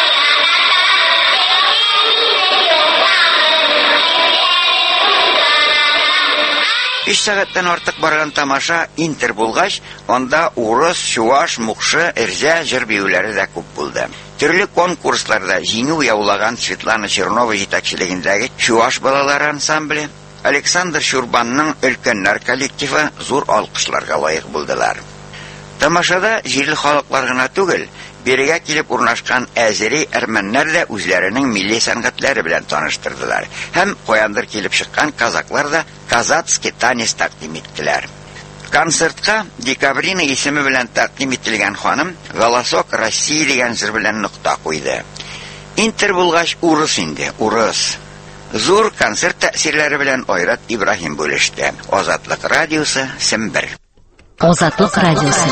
5 сәгатьтән артык барган тамаша интер булгач, анда урыс, чуаш, мукшы, эрзя җыр биюләре дә күп булды. Төрле конкурсларда җиңү яулаган Светлана Чернова җитәкчелегендәге чуаш балалары ансамбле, Александр Шурбанның өлкәннәр коллективы зур алкышларга лаек булдылар. Тамашада җирле халыклар гына түгел, бирегә килеп урнашкан әзери әрмәннәр дә үзләренең милли сәнгатьләре белән таныштырдылар. Һәм каяндыр килеп чыккан казаклар да казацкий танец тәкъдим иттеләр. Концертка Декабрина исеме белән тәкъдим ителгән ханым «Голосок России» дигән җыр белән нокта куйды. Интер булгач урыс инде, урыс. зур концерт тәэсирләре белән Айрат Ибраһим бүлеште. Азатлык радиосы, Сембер. Азатлык радиосы.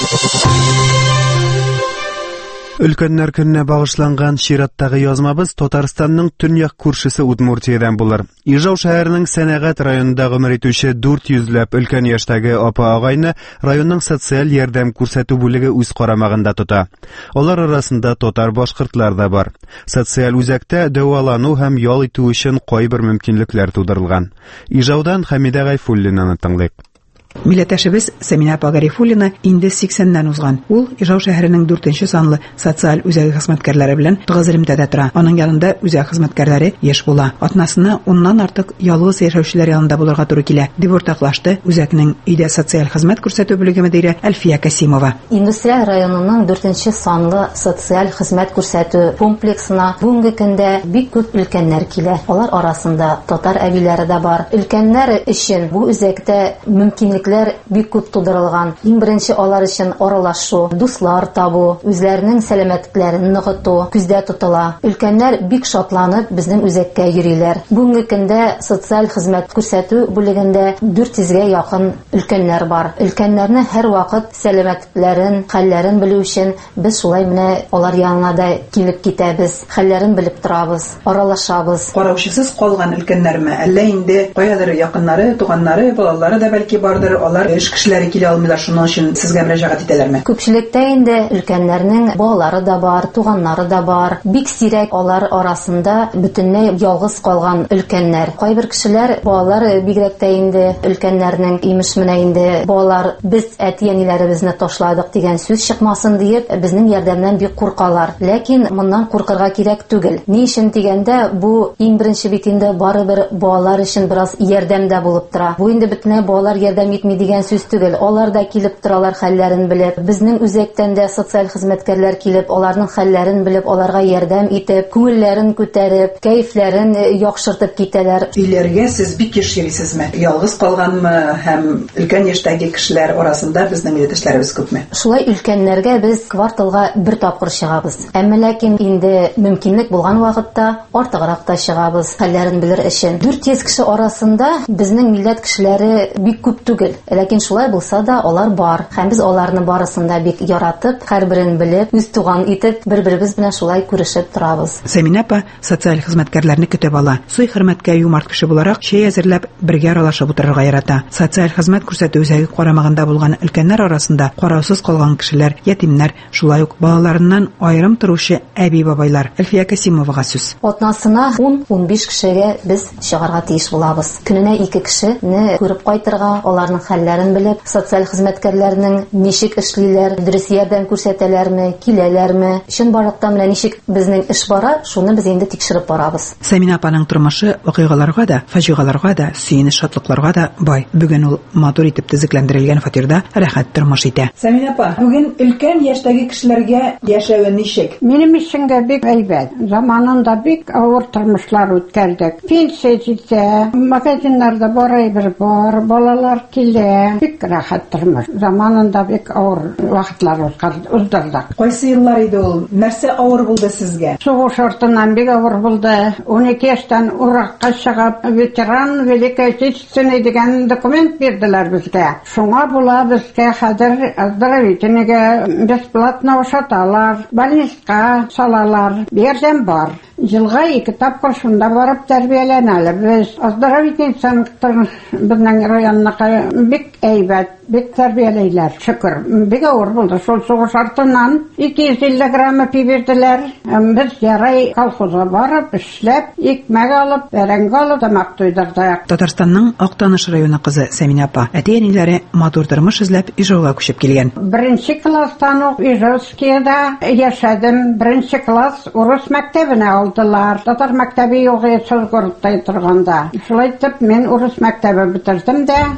Өлкәннәр көненә багышланган чираттагы язмабыз Татарстанның төньяк күршесе Удмуртиядән булыр. Ижау шәһәренең Сәнәгать районында гомер итүче 400ләп өлкән яшьтәге апа-агайны районның социаль ярдәм күрсәтү бүлеге үз карамагында тота. Алар арасында татар-башкортлар да бар. Социаль үзәктә дәвалану һәм ял итү өчен кайбер мөмкинлекләр тудырылган. Ижаудан Хәмидә Гайфуллинаны тыңлыйк. Милләттәшебез Сәминә апа Гарифуллина инде 80ннән узган. Ул Ижау шәһәренең 4нче санлы социаль үзәге хезмәткәрләре белән тыгыз элемтәдә тора. Аның янында үзәк хезмәткәрләре яшь була. Атнасына 10ннан артык ялгыз яшәүчеләр янында булырга туры килә. Дип уртаклашты үзәкнең өйдә социаль хезмәт күрсәтү бүлеге мөдире Әлфия Касимова. Индустриаль районының 4нче санлы социаль хезмәт күрсәтү комплексына бүгенге көндә бик күп өлкәннәр килә. Алар арасында татар әбиләре дә бар. Өлкәннәр өчен бу үзәктә мөмкинлекләр бик күп тудырылган. Иң беренче алар өчен аралашу, дуслар табу, үзләренең сәламәтлекләрен ныгыту күздә тотыла. Өлкәннәр бик шатланып безнең үзәккә йөриләр. Бүгенге көндә социаль хезмәт күрсәтү бүлегендә 400гә якын өлкәннәр бар. Өлкәннәрне һәр вакыт сәламәтлекләрен, хәлләрен белү өчен без шулай менә алар янына да килеп китәбез. Хәлләрен белеп торабыз, аралашабыз. Караучысыз калган өлкәннәрме, әллә инде каядыр якыннары, туганнары, балалары да бәлки бардыр. Алар эш кешеләре килә алмыйлар, шуның өчен сезгә мөрәҗәгать итәләрме? Күпчелектә инде өлкәннәрнең балалары да бар, туганнары да бар. Бик сирәк алар арасында бөтенләй ялгыз калган өлкәннәр. Кайбер кешеләр балалары бигрәк тә инде өлкәннәрнең имеш менә инде балалар без әти-әниләребезне ташладык дигән сүз чыкмасын диеп безнең ярдәмнән бик куркалар. Ләкин моннан куркырга кирәк түгел. Ни өчен дигәндә бу иң беренче бит инде барыбер балалар өчен бераз ярдәмдә булып тора. Бу инде бөтенләй балалар ярдәм итми дигән сүз түгел. Алар да килеп торалар хәлләрен белеп. Безнең үзәктән дә социаль хезмәткәрләр килеп, аларның хәлләрен белеп, аларга ярдәм итеп, күңелләрен күтәреп, кәефләрен яхшыртып китәләр. Өйләргә сез бик еш йөрисезме? Ялгыз калганмы һәм өлкән яшьтәге кешеләр арасында безнең милләттәшләребез күпме? Шулай өлкәннәргә без кварталга бер тапкыр чыгабыз. Әмма ләкин инде мөмкинлек булган вакытта артыграк та чыгабыз хәлләрен белер өчен. 400 кеше арасында безнең милләт кешеләре бик күп түгел. Ләкин шулай булса да алар бар. Һәм без аларны барысында бик яратып, һәрберен белеп, үз туган итеп, бер-беребез белән шулай күрешеп торабыз. Сәминә апа социаль хезмәткәрләрне көтеп ала. Суй хөрмәткә юмарт кеше буларак чәй әзерләп, бергә аралашып утырырга ярата. Социаль хезмәт күрсәтү үзәге карамагында булган өлкәннәр арасында караусыз калган кешеләр, ятимнәр, шулай ук балаларыннан аерым торучы әби-бабайлар. Әлфия Касимовага сүз. Атнасына 10-15 кешегә без чыгарга тиеш булабыз. Көненә 2 кешене күреп кайтырга, аларның хәлләрен белеп, социаль хезмәткәрләрнең ничек эшлиләр, дөрес ярдәм күрсәтәләрме, киләләрме, чын барлыкта менә ничек безнең эш бара, шуны без инде тикшереп барабыз. Сәминә апаның тормышы вакыйгаларга да, фаҗигаларга да, сөенеч шатлыкларга да бай. Бүген ул матур итеп төзекләндерелгән фатирда рәхәт тормыш итә. Сәминә апа, бүген өлкән яшьтәге кешеләргә яшәү ничек? Минем өчен бик әйбәт. Заманында бик авыр тормышлар үткәрдек. Пенсия җитә, магазиннарда барыбер бар, балалар килә. Бик рәхәт тормыш. Заманында бик авыр вакытлар уздырдык. Кайсы еллар иде ул? Нәрсә авыр булды сезгә? Сугыш артыннан бик авыр булды. 12 яшьтән уракка чыгып, ветеран Великой Отечественной дигән документ бирделәр безгә. Шуңа була безгә хәзер оздоровительныйга бесплатно ашаталар, больницага салалар, ярдәм бар. Елга 2 тапкыр шунда барып тәрбияләнәләр. Оздоровительный центр безнең районныкы бик әйбәт, бик тәрбияләйләр. Шөкер, бик авыр булды. Шул сугыш артыннан 250 грамм әпи бирделәр. Без ярай колхозга барып, эшләп, икмәк алып, бәрәңге алып, тамак туйдырдык. Татарстанның Актаныш районы кызы Сәминә апа әти-әниләре матур тормыш эзләп Ижауга күчеп килгән. 1нче класстан ук Ижаускиядә яшәдем. 1нче класс урыс мәктәбенә алдылар. Татар мәктәбе юк иде Сызгыртта торганда. Шулай итеп, мин урыс мәктәбе бетердем дә, эшче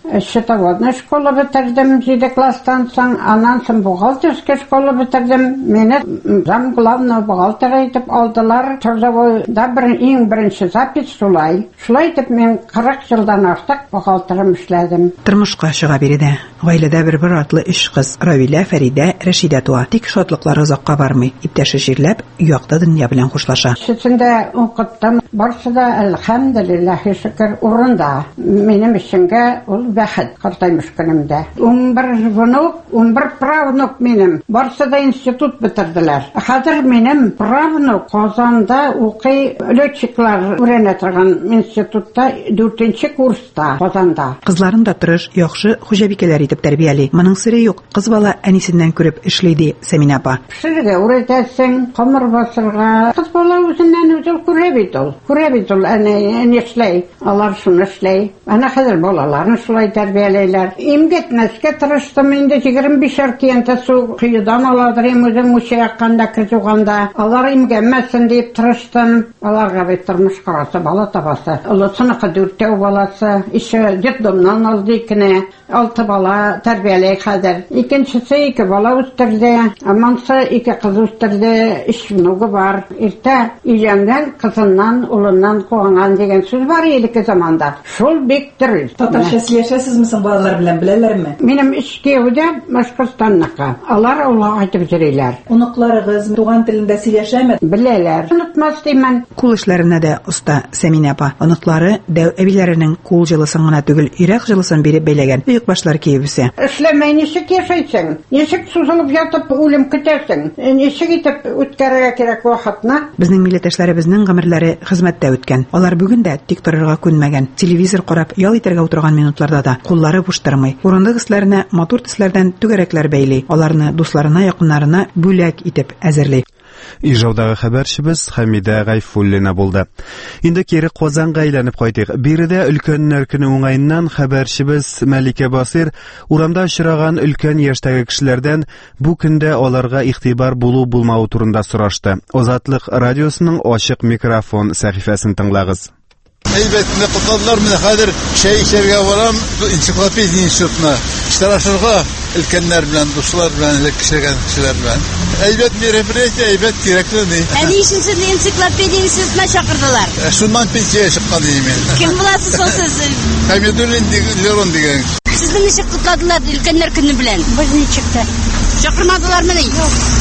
счетоводная школа бетердем, 7 класстан соң, анан соң бухгалтерская школа бетердем. Мені зам главного бухгалтера итеп алдылар. Трудовойда ең бірінші запись шулай. Шулай итеп мен 40 жылдан артык бухгалтерым эшләдем. Тормышка чыга биредә. Гаиләдә бер атлы 3 кыз, Равилә, Фәридә, Рәшидә туа. Тик шатлыклары озакка бармый. Иптәше җирләп, уякта дөнья белән хушлаша. Шичендә укыттым. Барсы да әлхәмдүлиллаһи шөкер урында. Минем өченгә ул бәхет картаймыш көнемдә. 11 внук, 11 правнук минем. Барсы да институт бетерделәр. Хәзер минем правнук Казанда укый, летчиклар үрәнә торган институтта 4-нче курста Казанда. Кызларын да тырыш, яхшы хуҗабикәләр итеп тәрбияли. Моның сире юк. Кыз бала әнисеннән күреп эшли ди Сәминә апа. Пешерергә үрәтәсең, камыр басырга. Кыз бала үзеннән үзе күрә бит ул. Күрә бит ул, әни эшләй. Алар шуны эшләй. Ана хәзер балаларны шулай тәрбияләйләр. Имгәтмәскә тырыштым инде 25 киянтә су кыйдан аладыр үзем үчә якканда кызуганда. Алар имгәнмәсен дип тырыштым. Аларга бит тормыш карасы бала табасы. Олысыныкы 4 баласы, ише детдомнан алды икене. 6 бала тәрбияләй хәзер. Икенчесе 2 бала үстерде. Амансы 2 кыз үстерде. 3 внугы бар. Иртә өйләнгән кызыннан, улыннан куанган дигән сүз бар илеке заманда. Шул бик дөрес. Татарча сөйләшәсезме соң балалар белән, беләләрме? Минем икәүдә Башкортстанныкы. Алар ул айтып йөриләр. Уныкларыгыз туган телендә сөйләшәме? Беләләр. Онытмас димән. Кул эшләренә дә оста Сәминә апа. Оныклары дәү әбиләренең кул җылысын гына түгел, йөрәк җылысын биреп бәйләгән. Бөек башлар киебесе. Эшләмәй ничек яшәйсең? Ничек сузылып ятып үлем көтәсең? Ничек итеп үткәрергә кирәк вакытны? Безнең милләттәшләребезнең гомерләре хезмәттә үткән. Алар бүген дә тик торырга күнмәгән. Телевизор карап, ял итәргә утырган минутларда да куллары буш тормый. Урындык өсләренә матур төсләрдән түгәрәкләр бәйли. Аларны дусларына, якыннарына бүләк итеп әзерли. Ижаудагы хәбәрчебез Хәмидә Гайфуллина булды. Инде кире Казанга әйләнеп кайтыйк. Биредә өлкәннәр көне уңаеннан хәбәрчебез Мәликә Басир урамда очраган өлкән яшьтәге кешеләрдән бу көндә аларга игътибар булу-булмау турында сорашты. Азатлык радиосының ачык микрофон сәхифәсен тыңлагыз. Әйбәтне кутладылар, менә хәзер чәй эчәргә барам, энциклопедия институтына. Штарашырга өлкәннәр белән, дуслар белән, кешеләр белән. Әйбәт мероприятие, әйбәт кирәкле ни. Әни өчен сезне энциклопедия институтына чакырдылар. Шуннан пенсия чыккан идем. Кем буласыз соң сез? Хамидуллин Лерон дигән. Сезне ничек кутладылар өлкәннәр көне белән? Берничек тә. Чакырмадылармы ни?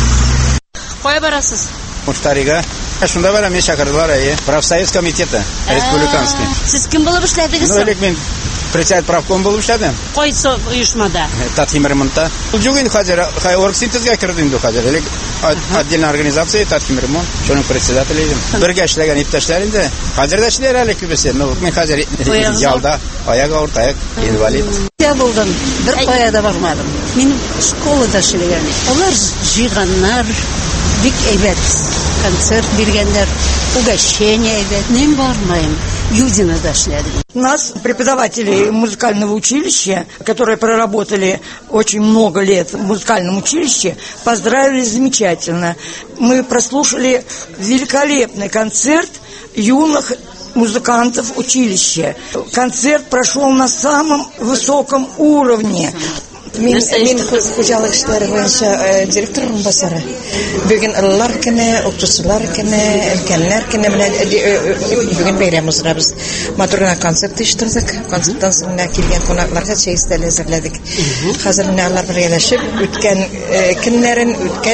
Кая барасыз? Муштарига. Шунда барам, мен чакырдылар, профсоюз комитеты республиканский. Сез кем булып эшләдегез? Ну, элек мен председатель правком булып эшләдем. Кайсы оешмада? Татхим ремонтта. Jugun хәзер оргсинтезгә кирдем инде хәзер. Элек отдельная организация Татхим ремонт, шуның председателе идем. Бергә эшләгән иптәшләр инде. Хәзер дә эшләр әле күбесе. Ну, мен хәзер ялда, аяк авыртаяк, инвалид. Я булдым, бер кая да бармадым. Мин школада эшләгән. Алар җыйганнар, бик әйбәт. Концерт биргәннәр, угощение әйбәт. Мин бармыйм. Юдинада эшләдем. Нас, преподаватели музыкального училища, которые проработали очень много лет в музыкальном училище, поздравили замечательно. Мы прослушали великолепный концерт юных музыкантов училища. Концерт прошел на самом высоком уровне. Мин хуҗалык эшләре буенча директор урынбасары. Бүген ыллар көне, укытучылар көне, өлкәннәр көне белән бүген бәйрәм уздырабыз. Матур концерт оештырдык. Концерттан соң килгән кунакларга чәй өстәле әзерләдек. Хәзер менә алар бергәләшеп үткән көннәрен,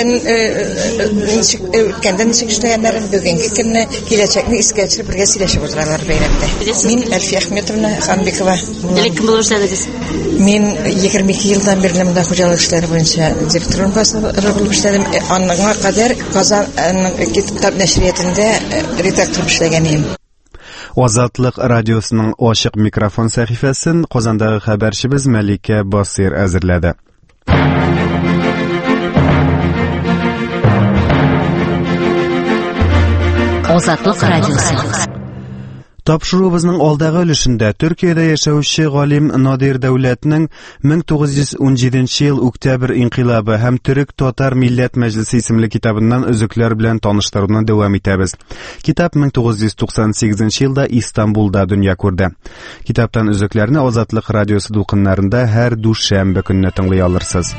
үткәндән ничек эшләгәннәрен, бүгенге көнне, киләчәкне искә төшереп бергә сөйләшеп утыралар бәйрәмдә. Мин Әлфия Әхмәтовна Ханбекова. Кем булып эшләдегез? Мин 22 елдан бeri монда хуҗалык эшләре буенча директор урынбасары булып эшләдем. Анныңа кадәр Казан китап нәшриятендә редактор эшләгән идем. Азатлык радиосының ачык микрофон сәхифәсен Казандагы хәбәрчебез Мәликә Басир әзерләде. Азатлык радиосы. Тапшыруыбызның алдагы өлешендә Төркиядә яшәүче галим Надир Дәүләтнең 1917 ел Октябрь инкыйлабы һәм Төрек-Татар милләт мәҗлесе исемле китабыннан өзекләр белән таныштыруны дәвам итәбез. Китап 1998 елда Истанбулда дөнья күрде. Китаптан өзекләрне Азатлык радиосы дулкыннарында һәр дүшәмбе көнне тыңлый алырсыз.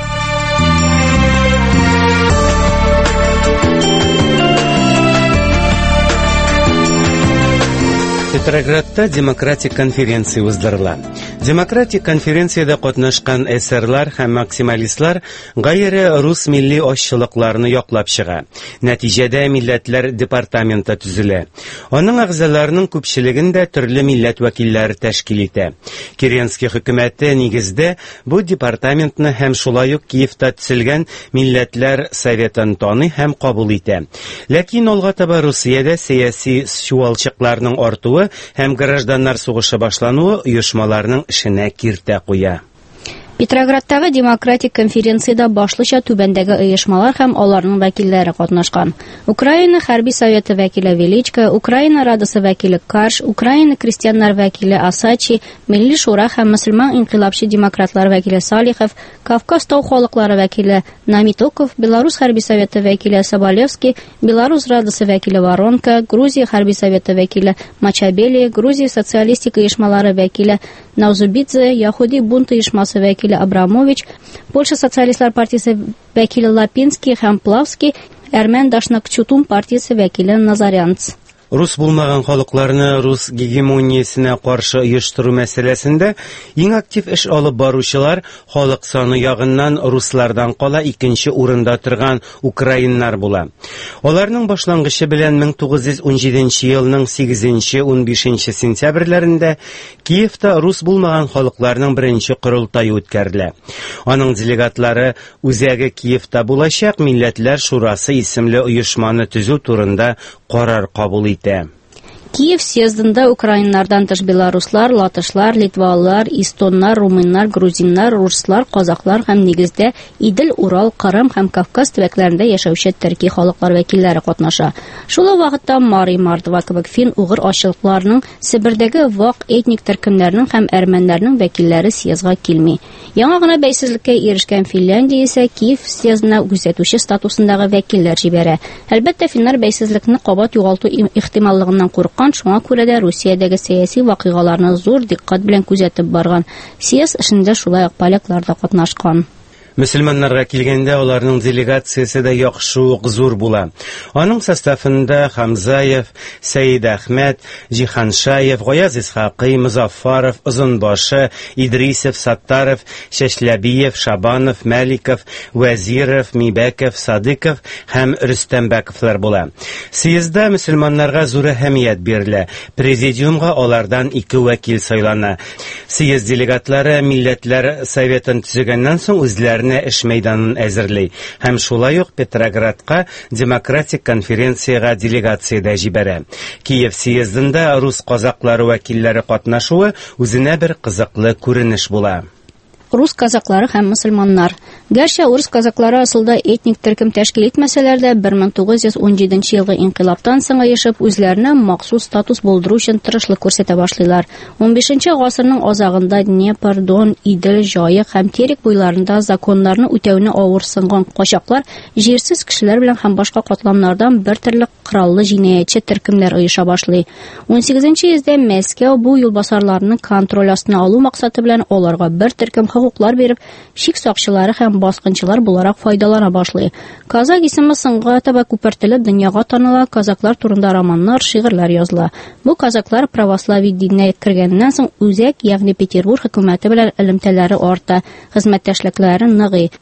Петроградта демократик конференция уздырыла. Демократик конференцияда катнашкан эсерлар һәм максималистлар гайре рус милли ашчылыкларны яклап чыга. Нәтиҗәдә милләтләр департаменты төзелә. Аның әгъзаларының күпчелегендә төрле милләт вәкилләре тәшкил итә. Керенский хөкүмәте нигездә бу департаментны һәм шулай ук Киевта төзелгән милләтләр советын таный һәм кабул итә. Ләкин алга таба Русиядә сәяси чуалчыкларның артуы һәм гражданнар сугышы башлануы оешмаларның эшенә киртә куя. Петроградтагы демократик конференцияда башлыча түбәндәге оешмалар һәм аларның вәкилләре катнашкан. Украина хәрби советы вәкиле Величко, Украина радасы вәкиле Карш, Украина крестьяннар вәкиле Асачи, Милли шура һәм мөселман инкыйлабчы демократлар вәкиле Салихов, Кавказ тау халыклары вәкиле Намитоков, Белорус хәрби советы вәкиле Соболевский, Белорус радасы вәкиле Воронка, Грузия хәрби советы вәкиле Мачабели, Грузия социалистик оешмалары вәкиле Наузубидзе, Яһуди бунт оешмасы вәкиле Абрамович, Польша социалистлар партиясе вәкиле Лапинский һәм Плавский, Әрмән Дашнак-Чутун партиясе вәкиле Назарянц. Рус булмаган халыкларны рус гегемониясенә каршы оештыру мәсьәләсендә иң актив эш алып баручылар халык саны ягыннан руслардан кала икенче урында торган украиннар була. Аларның башлангычы белән 1917 елның 8-15 сентябрьләрендә Киевта рус булмаган халыкларның беренче корылтае үткәрелә. Аның делегатлары үзәге Киевта булачак Милләтләр шурасы исемле оешманы төзү турында карар кабул итә. Киев съездында украиннардан тыш белоруслар, латышлар, литвалар, эстоннар, румыннар, грузиннар, руслар, казаклар һәм нигездә Идел, Урал, Кырым һәм Кавказ төбәкләрендә яшәүче төрки халыклар вәкилләре катнаша. Шул ук вакытта Мари Мордва кебек фин-угыр ашчылыкларының, Себердәге вак этник төркемнәрнең һәм әрмәннәрнең вәкилләре съездга килми. Яңа гына бәйсезлеккә ирешкән Финляндия исә Киев съездына күзәтүче статусындагы вәкилләр җибәрә. Әлбәттә, финнар бәйсезлекне кабат югалту ихтималлыгыннан курыккан, шуңа күрә дә Русиядәге сәяси вакыйгаларны зур диккать белән күзәтеп барган. Съезд эшендә шулай ук поляклар да катнашкан. Мөселманнарга килгәндә аларның делегациясе дә яхшы ук зур була. Аның составында Хамзаев, Сәйид Әхмәт, Җиһаншаев, Гаяз Исхакый, Музаффаров, Озынбашы, Идрисов, Саттаров, Шәшләбиев, Шабанов, Мәликов, Вәзиров, Мибәков, Садыков һәм Рөстәмбәковлар була. Съездда мөселманнарга зур әһәмият бирелә. Президиумга алардан 2 вәкил сайлана. Съезд делегатлары Милләтләр советын төзегәннән соң үзләренә эш мәйданын әзерли һәм шулай ук Петроградка демократик конференцияга делегация җибәрә. Киев съездында рус казаклары вәкилләре катнашуы үзенә бер кызыклы күренеш була. Рус казаклары һәм мөселманнар. Гәрчә урыс казаклары асылда этник төркем тәшкил итмәсәләр дә 1917 елгы инкыйлабтан соң яшәп үзләренә махсус статус булдыру өчен тырышлык күрсәтә башлыйлар. 15 гасырның азагында Днепр, Дон, Идел, Җаек һәм Терек буйларында законнарны үтәүне авыр сынган качаклар җирсез кешеләр белән һәм башка катламнардан бер төрле кораллы җинаятьче төркемнәр оеша башлый. 18 йөздә Мәскәү бу юлбасарларны контроль астына алу максаты белән аларга бер төркем хукуклар биреп, шик сакчылары һәм баскынчылар буларак файдалана башлый. Казак исеме соңга таба күпертелеп дөньяга таныла, казаклар турында романнар, шигырьләр языла. Бу казаклар православие диненә кергәннән соң үзәк, ягъни Петербург хөкүмәте белән элемтәләре арта, хезмәттәшлекләре ныгый.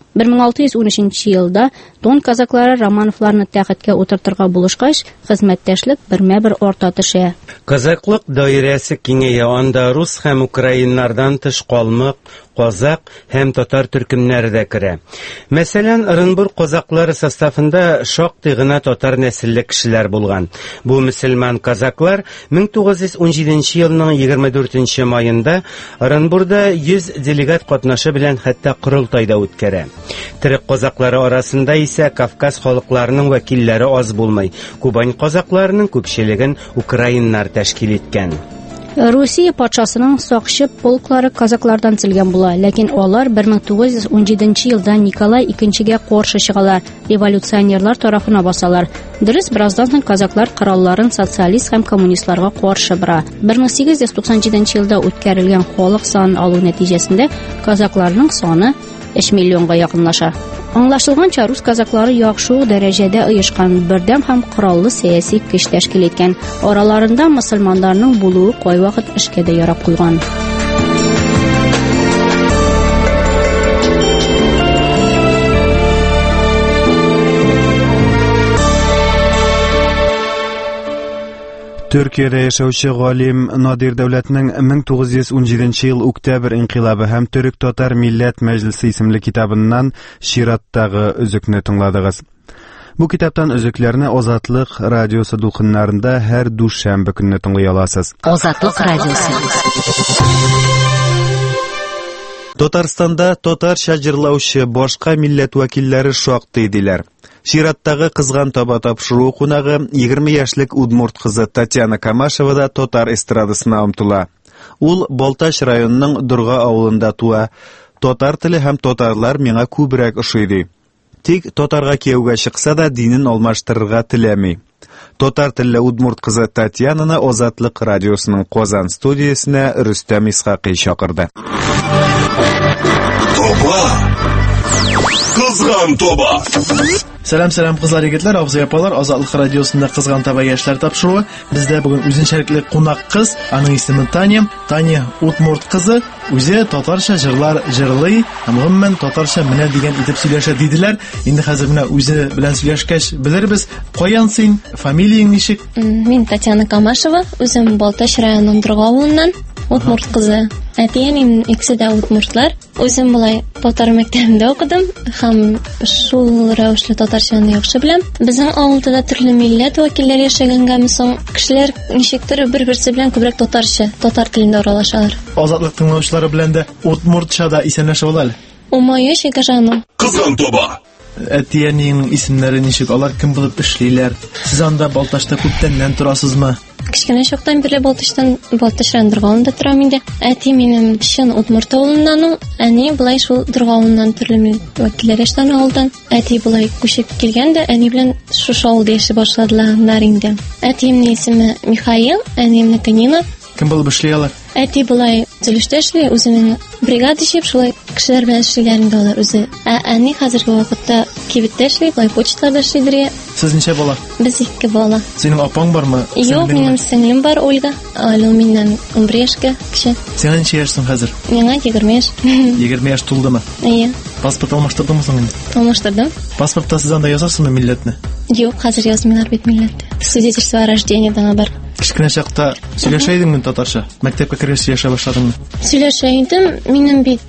1613 елда Дон казаклары Романовларны тәхеткә утыртырга булышкач, хезмәттәшлек бермә-бер арта төшә. Казаклык даирәсе киңәя, анда рус һәм украиннардан тыш калмык, казак һәм татар төркемнәре дә керә. Мәсәлән, Оренбур казаклары составында шактый гына татар нәселле кешеләр булган. Бу мөселман казаклар 1917 елның 24 майында Оренбурда 100 делегат катнашы белән хәтта корылтайда үткәрә. Төрек казаклары арасында исә Кавказ халыкларының вәкилләре аз булмый. Кубань казакларының күпчелеген украиннар тәшкил иткән. Русия патшасының сакчы полклары казаклардан төзелгән була, ләкин алар 1917 елда Николай II-гә каршы чыгалар, революционерлар тарафына басалар. Дөрес, бераздан соң казаклар коралларын социалист һәм коммунистларга каршы бара. 1897 елда үткәрелгән халык санын алу нәтиҗәсендә казакларның саны 3 миллионга якынлаша. Аңлашылганча, рус казаклары яхшы дәрәҗәдә оешкан, бердәм һәм кораллы сәяси көч тәшкил иткән. Араларында мөселманнарның булуы кайвакыт эшкә дә ярап куйган. Төркиядә яшәүче галим Надир Дәүләтнең 1917 ел Октябрь инкыйлабы һәм Төрек-Татар милләт мәҗлесе исемле китабыннан чираттагы өзекне тыңладыгыз. Бу китаптан өзекләрне Азатлык радиосы дулкыннарында һәр дүшәмбе көнне тыңлый аласыз. Азатлык радиосы. Татарстанда татарча җырлаучы башка милләт вәкилләре шактый диләр. Чираттагы кызган таба тапшыру кунагы 20 яшьлек Удмурт кызы Татьяна Камашева да татар эстрадасына омтыла. Ул Балтач районының Дурга авылында туа. Татар теле һәм татарлар миңа күбрәк ошый. Тик татарга кияүгә чыкса да динен алмаштырырга теләми. Татар телле Удмурт кызы Татьянаны Азатлык радиосының Казан студиясенә Рөстәм Исхакый чакырды. Кызган тоба. Сәлам кызлар, егетләр, абзый апалар, Азатлык радиосында кызган таба яшьләр тапшыруы. Бездә бүген үзенчәлекле кунак кыз, аның исеме Таня. Таня Удмурт кызы, үзе татарча җырлар җырлый, һәм гомумән татарча менә дигән итеп сөйләшә диделәр. Инде хәзер менә үзе белән сөйләшкәч белербез. Каян син? Фамилияң ничек? Мин Татьяна Камашева, үзем Балтач районының Дурга авылыннан, Удмурт кызы. Әтием икесе дә удмуртлар. Үзем булай татар мәктәбендә укыдым һәм шул рәвешле татарчаны яхшы беләм. Безнең авылда да төрле милләт вәкилләре яшәгәнгәме соң, кешеләр ничектер бер-берсе белән күбрәк татарча, татар телендә аралашалар. Азатлык тыңлаучылары белән дә удмуртчада исәнләшә алалар. Умаю шикажаным. Кызган тоба. Әтиянең исемнәре ничек? Алар кем булып эшлиләр? Сез анда Балташта күптәннән торасызмы? Кичкенә чактан бирле Балташ районында торганда торам инде. Әти минем чын Удмурт авылыннан, әни булай шул Дурга авылыннан төрле вәкилләр яшәгән авылдан. Әти булай күчеп килгәндә, әни белән шушы авылда яши башладылар инде. Әтиемнең исеме Михаил, әниемнең Нина. Кем булып эшлиләр? Әти булай төзелештә эшли, үзенең бригада эшләп, шулай кешеләр белән эшләгән алар үзе. Әни хәзерге вакытта кибеттә эшли, булай почтада эшлидер. Сез ничә бала? Без 2 бала. Синең апаң бармы? Юк, минем сеңлем бар, Ольга. Ул миннән 11 яшькә кече. Син ничә яшьсең хәзер? Миңа 20 яшь. 20 яшь тулдымы? Әйе. Паспорт алмаштырдыңмы соң инде? Алмаштырдым. Паспортта сез анда язасызмы милләтне? Юк, хәзер язмыйлар бит милләтне. Свидетельство о рождении да бар. Кичкенә чакта сөйләшә идеңме татарча? Мәктәпкә кергәч сөйләшә башладыңмы? Сөйләшә идем. Минем бит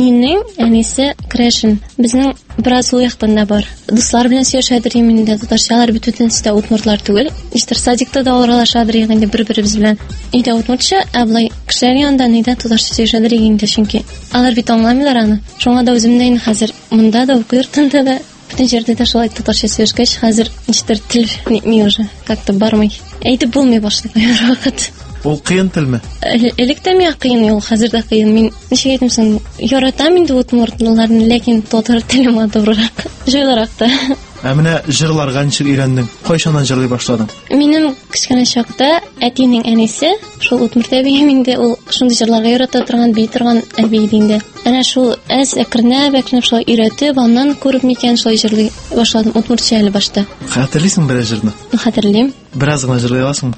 әнисе Крешин. Безнең бераз ул яктан да бар. Дуслар белән сөйләшәдер инде татарчалар бит бүтәнсе дә удмуртлар түгел. Иштер садикта да аралашадыр инде бер-беребез белән. Өйдә удмуртча, аблай кешеләр янында нидә татарча сөйләшәдер инде, чөнки алар бит аңламыйлар аны. Шуңа да үзем дә хәзер монда да укыртында да бүтән җирдә дә шулай татарча сөйләшкәч, хәзер иштер тел нитми уже, как-то бармый. Әйтеп булмый башлый бер вакыт. Ул кыен телме? Электә миңа кыен, ул хәзер дә кыен. Мин ничек әйтим соң, яратам инде удмуртларны, ләкин татар теле матуррак, җайлырак та. Менә җырларга ничек өйрәндең? Кайчаннан җырлый башладың? Минем кичкенә чакта әтинең әнисе, шул удмурт әбием инде, ул шундый җырларга ярата торган, бий торган әби иде инде. Әнә шул әкренәп шулай өйрәтеп, аннан күреп микән шулай җырлый башладым удмуртча әле башта. Хәтерлисең бер җырны? Хәтерлим. Бераз гына җырлый аласыңмы?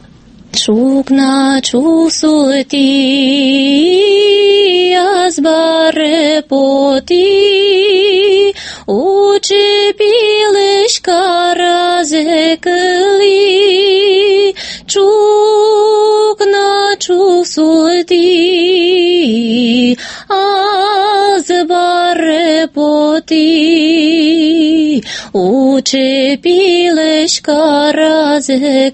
Шукна чусулти азбары поти учепилыш каразекли чукна чусулти ти, учепилеш каразы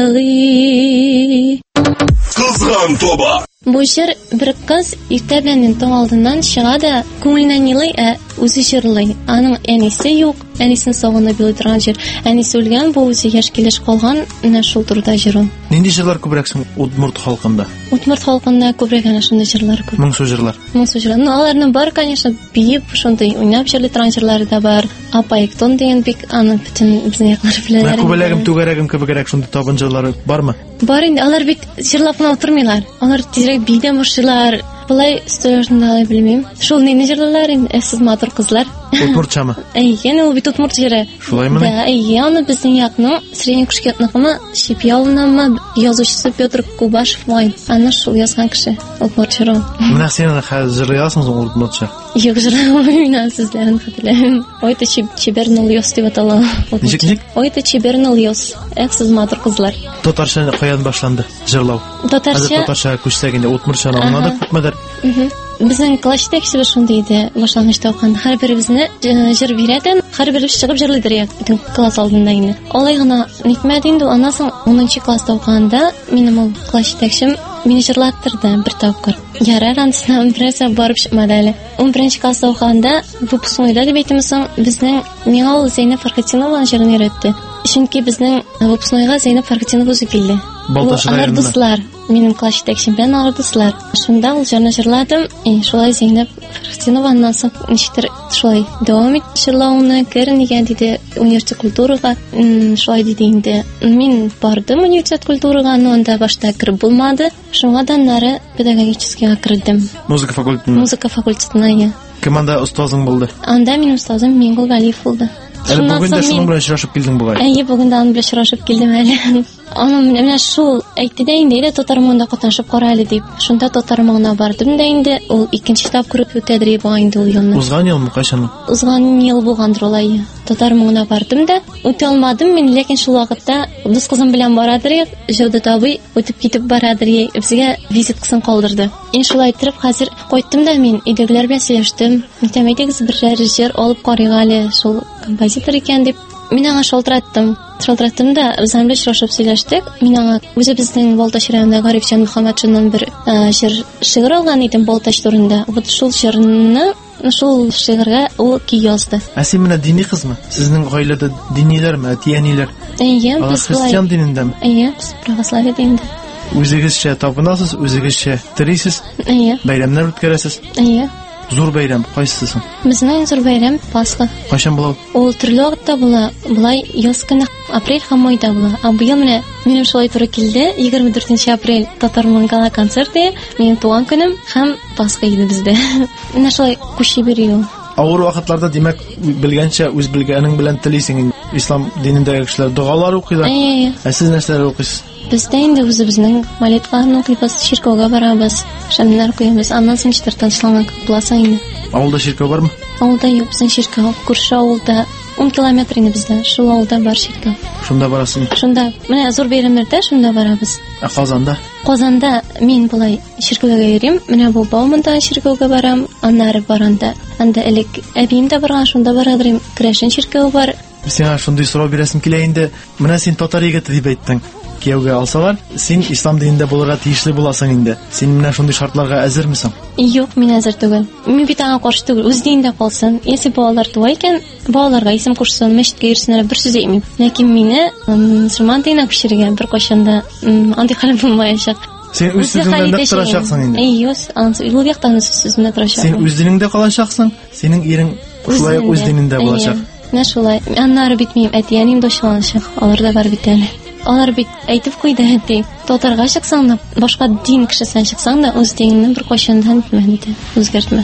кылы. Кызган тоба. Бу жер бер кыз иртәдән таң алдыннан чыга да күңеленнән елый, үзе җырлый. Аның әнисе юк, әнисен сагынып елый торган җир. Әнисе үлгән, бу үзе яшь килеш калган, менә шул турыда җырын. Нинди җырлар күбрәк соң Удмурт халкында? Удмурт халкында күбрәк әнә шундый җырлар күп. Моңсу җырлар. Моңсу җырлар. Ну, аларның бар, конечно, биеп, шундый уйнап җырлый торган җырлары да бар. Апайктон дигән бик аның бөтен безнең яклар белән. Күбәләгем, түгәрәгем кебегрәк шундый табын җырлары бармы? Бар инде, алар бит җырлап кына утырмыйлар. Алар тизрәк бийдә башлыйлар. Булай стойрында белмим. Шул нинди җырлар инде, сез матур кызлар. Удмуртчамы? Әйе, ул бит удмурт җыры. Шулаймы? Да, әйе, аны безнең якның средний кушкетныкымы, Шипьялнамы, язучысы Петр Кубашев вай. Аны шул язган кеше. Удмурт җыры. Менә син хәзер җырлыйсың удмуртча. Юк, җырламыйм сезләрен хәтерләмим. Ой, ты чибернул йос дип атала. Ничек? Ой, ты чибернул йос. Сез матур кызлар. Татарча каян башланды җырлау? Татарча күчсәк инде удмуртчаны аңлады күпмедер? Безнең класс җитәкчесе шундый иде. Башлангычта укыган һәрберебезне җыр бирәдән, һәрберебез чыгып җырлыйдыр бөтен класс алдында инде. Алай гына нитмәде инде, аннан соң 10нчы класста укыганда минем ул класс җитәкчем мине җырлаттырды бер тапкыр. Ярар, ансына берсе барып чыкмады әле. 11нчы класста укыганда выпускнойда дип әйтәмсең, безнең миңа ул Зәйнәп Фәрхетдинова җырын өйрәтте. Чөнки безнең выпускнойга Зәйнәп Фәрхетдинова үзе килде. Алар дуслар, минем класс җитәкчем белән алар дуслар. Шунда ул җырны җырладым, шулай Зәйнәп Фәрхетдинованнан соң ничектер шулай дәвам ит җырлауны кернигән диде университет культурага. Шулай диде инде. Мин бардым университет культурага, но анда башта киреп булмады. Шуңа да нары педагогическийга кирдем. Музыка факультетына. Кем анда устазың булды? Анда минем устазым Миңгул Галиев булды. Бүген дә шуның белән очрашып килдең бугай. Әйе, бүген дә аның белән очрашып килдем әле. Аның менә шул әйтте дә инде, татармонда катнашып кара әле дип. Шунда татармонга бардым да инде, ул икенче тапкыр үтәдер бугай инде ул елны. Узган елмы кайчан? Узган ел булгандыр улай. Татармонга бардым да, үтә алмадым мин, ләкин шул вакытта дус кызым белән барадыр, Җавдат абый үтеп китеп барадыр, безгә визиткасын калдырды. Шулай итеп хәзер кайттым да мин, өйдәгеләр белән сөйләштем. Әйтәмәдегез бер җыр алып карыйк әле, шул композитор икән дип. Мин аңа шалтыраттым да, безнең белән очрашып сөйләштек. Мин аңа үзе безнең Балтач районында Гарифҗан Мөхәммәтшиннән бер шигырь алган идем Балтач турында. Вот шул шигырьне, шул шигырьгә ул ки язды. Син менә дини кызмы? Сезнең гаиләдә диниләрме, әти-әниләр? Әйе, без христиан динендәме? Әйе, без православие динендә. Үзегезчә табынасыз, үзегезчә терисез? Әйе. Бәйрәмнәр үткәрәсез? Әйе. Зур бәйрәм кайсысы? Безнең зур бәйрәм Пасха. Кайчан була? Ул төрле вакытта була. Булай яз көне апрель һәм майда була. Быел менә минем шулай туры килде. 24 апрель Татармангала концерты, минем туган көнем һәм Пасха иде бездә. Менә шулай күчи берию. Авыр вакытларда димәк белгәнчә үз белгәнең белән телисең. Ислам динендәге кешеләр дугалар укыйлар. Сез нәрсәләр укыйсыз? Бездә инде үзебезнең молитваны укыйбыз, чиркәүгә барабыз, шәмнәр куябыз. Аннан соң тынычланган буласың инде. Авылда чиркәү бармы? Авылда юк, безнең чиркәү күрше авылда 10 километр инде бездә. Шул авылда бар чиркәү. Шунда барасың? Шунда. Менә зур бәйрәмнәрдә шунда барабыз. Казанда? Казанда мин булай чиркәүгә йөрим. Менә бу Бауманда чиркәүгә барам. Аннары баранда. Анда элек әбием дә барган, шунда барадыр. Крәшен чиркәү бар. Сиңа шундый сорау бирәсем килә инде. Менә син татар егете дип әйттең. Кияүгә алсалар, син ислам динендә булырга тиешле буласың инде. Син менә шундый шартларга әзермисең? Юк, мин әзер түгел. Мин бит аңа каршы түгел. Үз динендә калсын. Яси балалар туа икән, балаларга исем кушсын, мәчеткә йөрсеннәр, бер сүз әйтмим. Ләкин мине мусульман диненә күчерергә бер кайчанда андый хәл булмаячак. Син үз сүзеңдә торачаксың инде. Юс, ул яктан сүземдә торачак. Син үз динеңдә калачаксың, синең ирең шулай үз динендә булачак. Менә шулай. Аннары бит мин әти-әним дошаланачак. Алар да бар бит әле. Алар бит әйтеп куйды әти, татарга чыксаң да, башка дин кешесен чыксаң да, үз динеңне бер кайчандан әйтмә, үзгәртмә.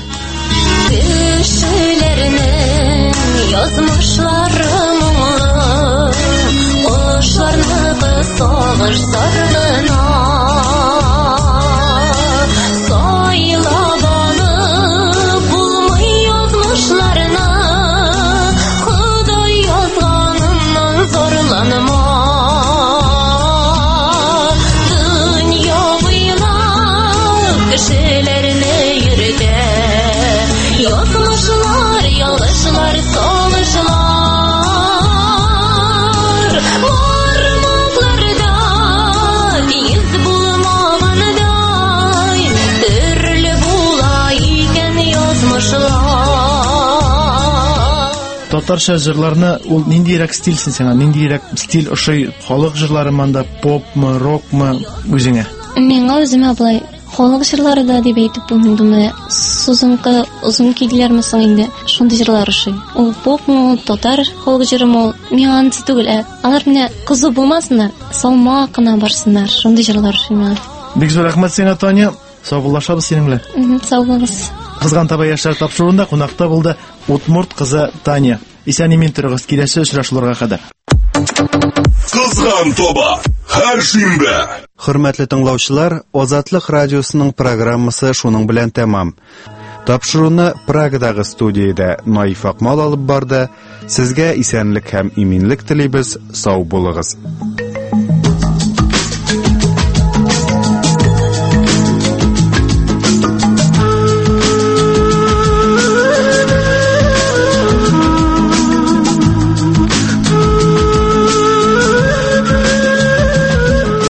Кешеләрнең язмышлары моңлы, ошларны сагыш саргына. Сайлабаны булмый язмышларына, Ходай язганыннан зарланма. Кешеләрне йөртә, язмышлар ялгышлар Татарча җырларны ул ниндирәк стильсен сиңа? Ниндирәк стиль ошый? Халык җырлары монда попмы, рокмы үзеңә? Миңа үземә булай халык җырлары да дип әйтеп булмый. Сузынкы, озын киделәрме соң инде шундый җырлар ошый. Ул попмы, татар халык җырымы миңа ансы түгел. Алар менә кызу булмасыннар, салмак кына барсыннар. Шундый җырлар ошый миңа. Бик зур рәхмәт сиңа, Таня. Саубуллашабыз синең белән. Сау булыгыз. Кызган таба яшьләр тапшыруында кунакта булды Утмурт кызы Таня. Исән-имин торыгыз, киләсе очрашуларга кадәр. Кызган таба һәр шимбә. Хөрмәтле тыңлаучылар, Азатлык радиосының программасы шуның белән тәмам. Тапшыруны Прагадагы студиядә Наиф Акмал алып барды. Сезгә исәнлек һәм иминлек телибез. Сау булыгыз.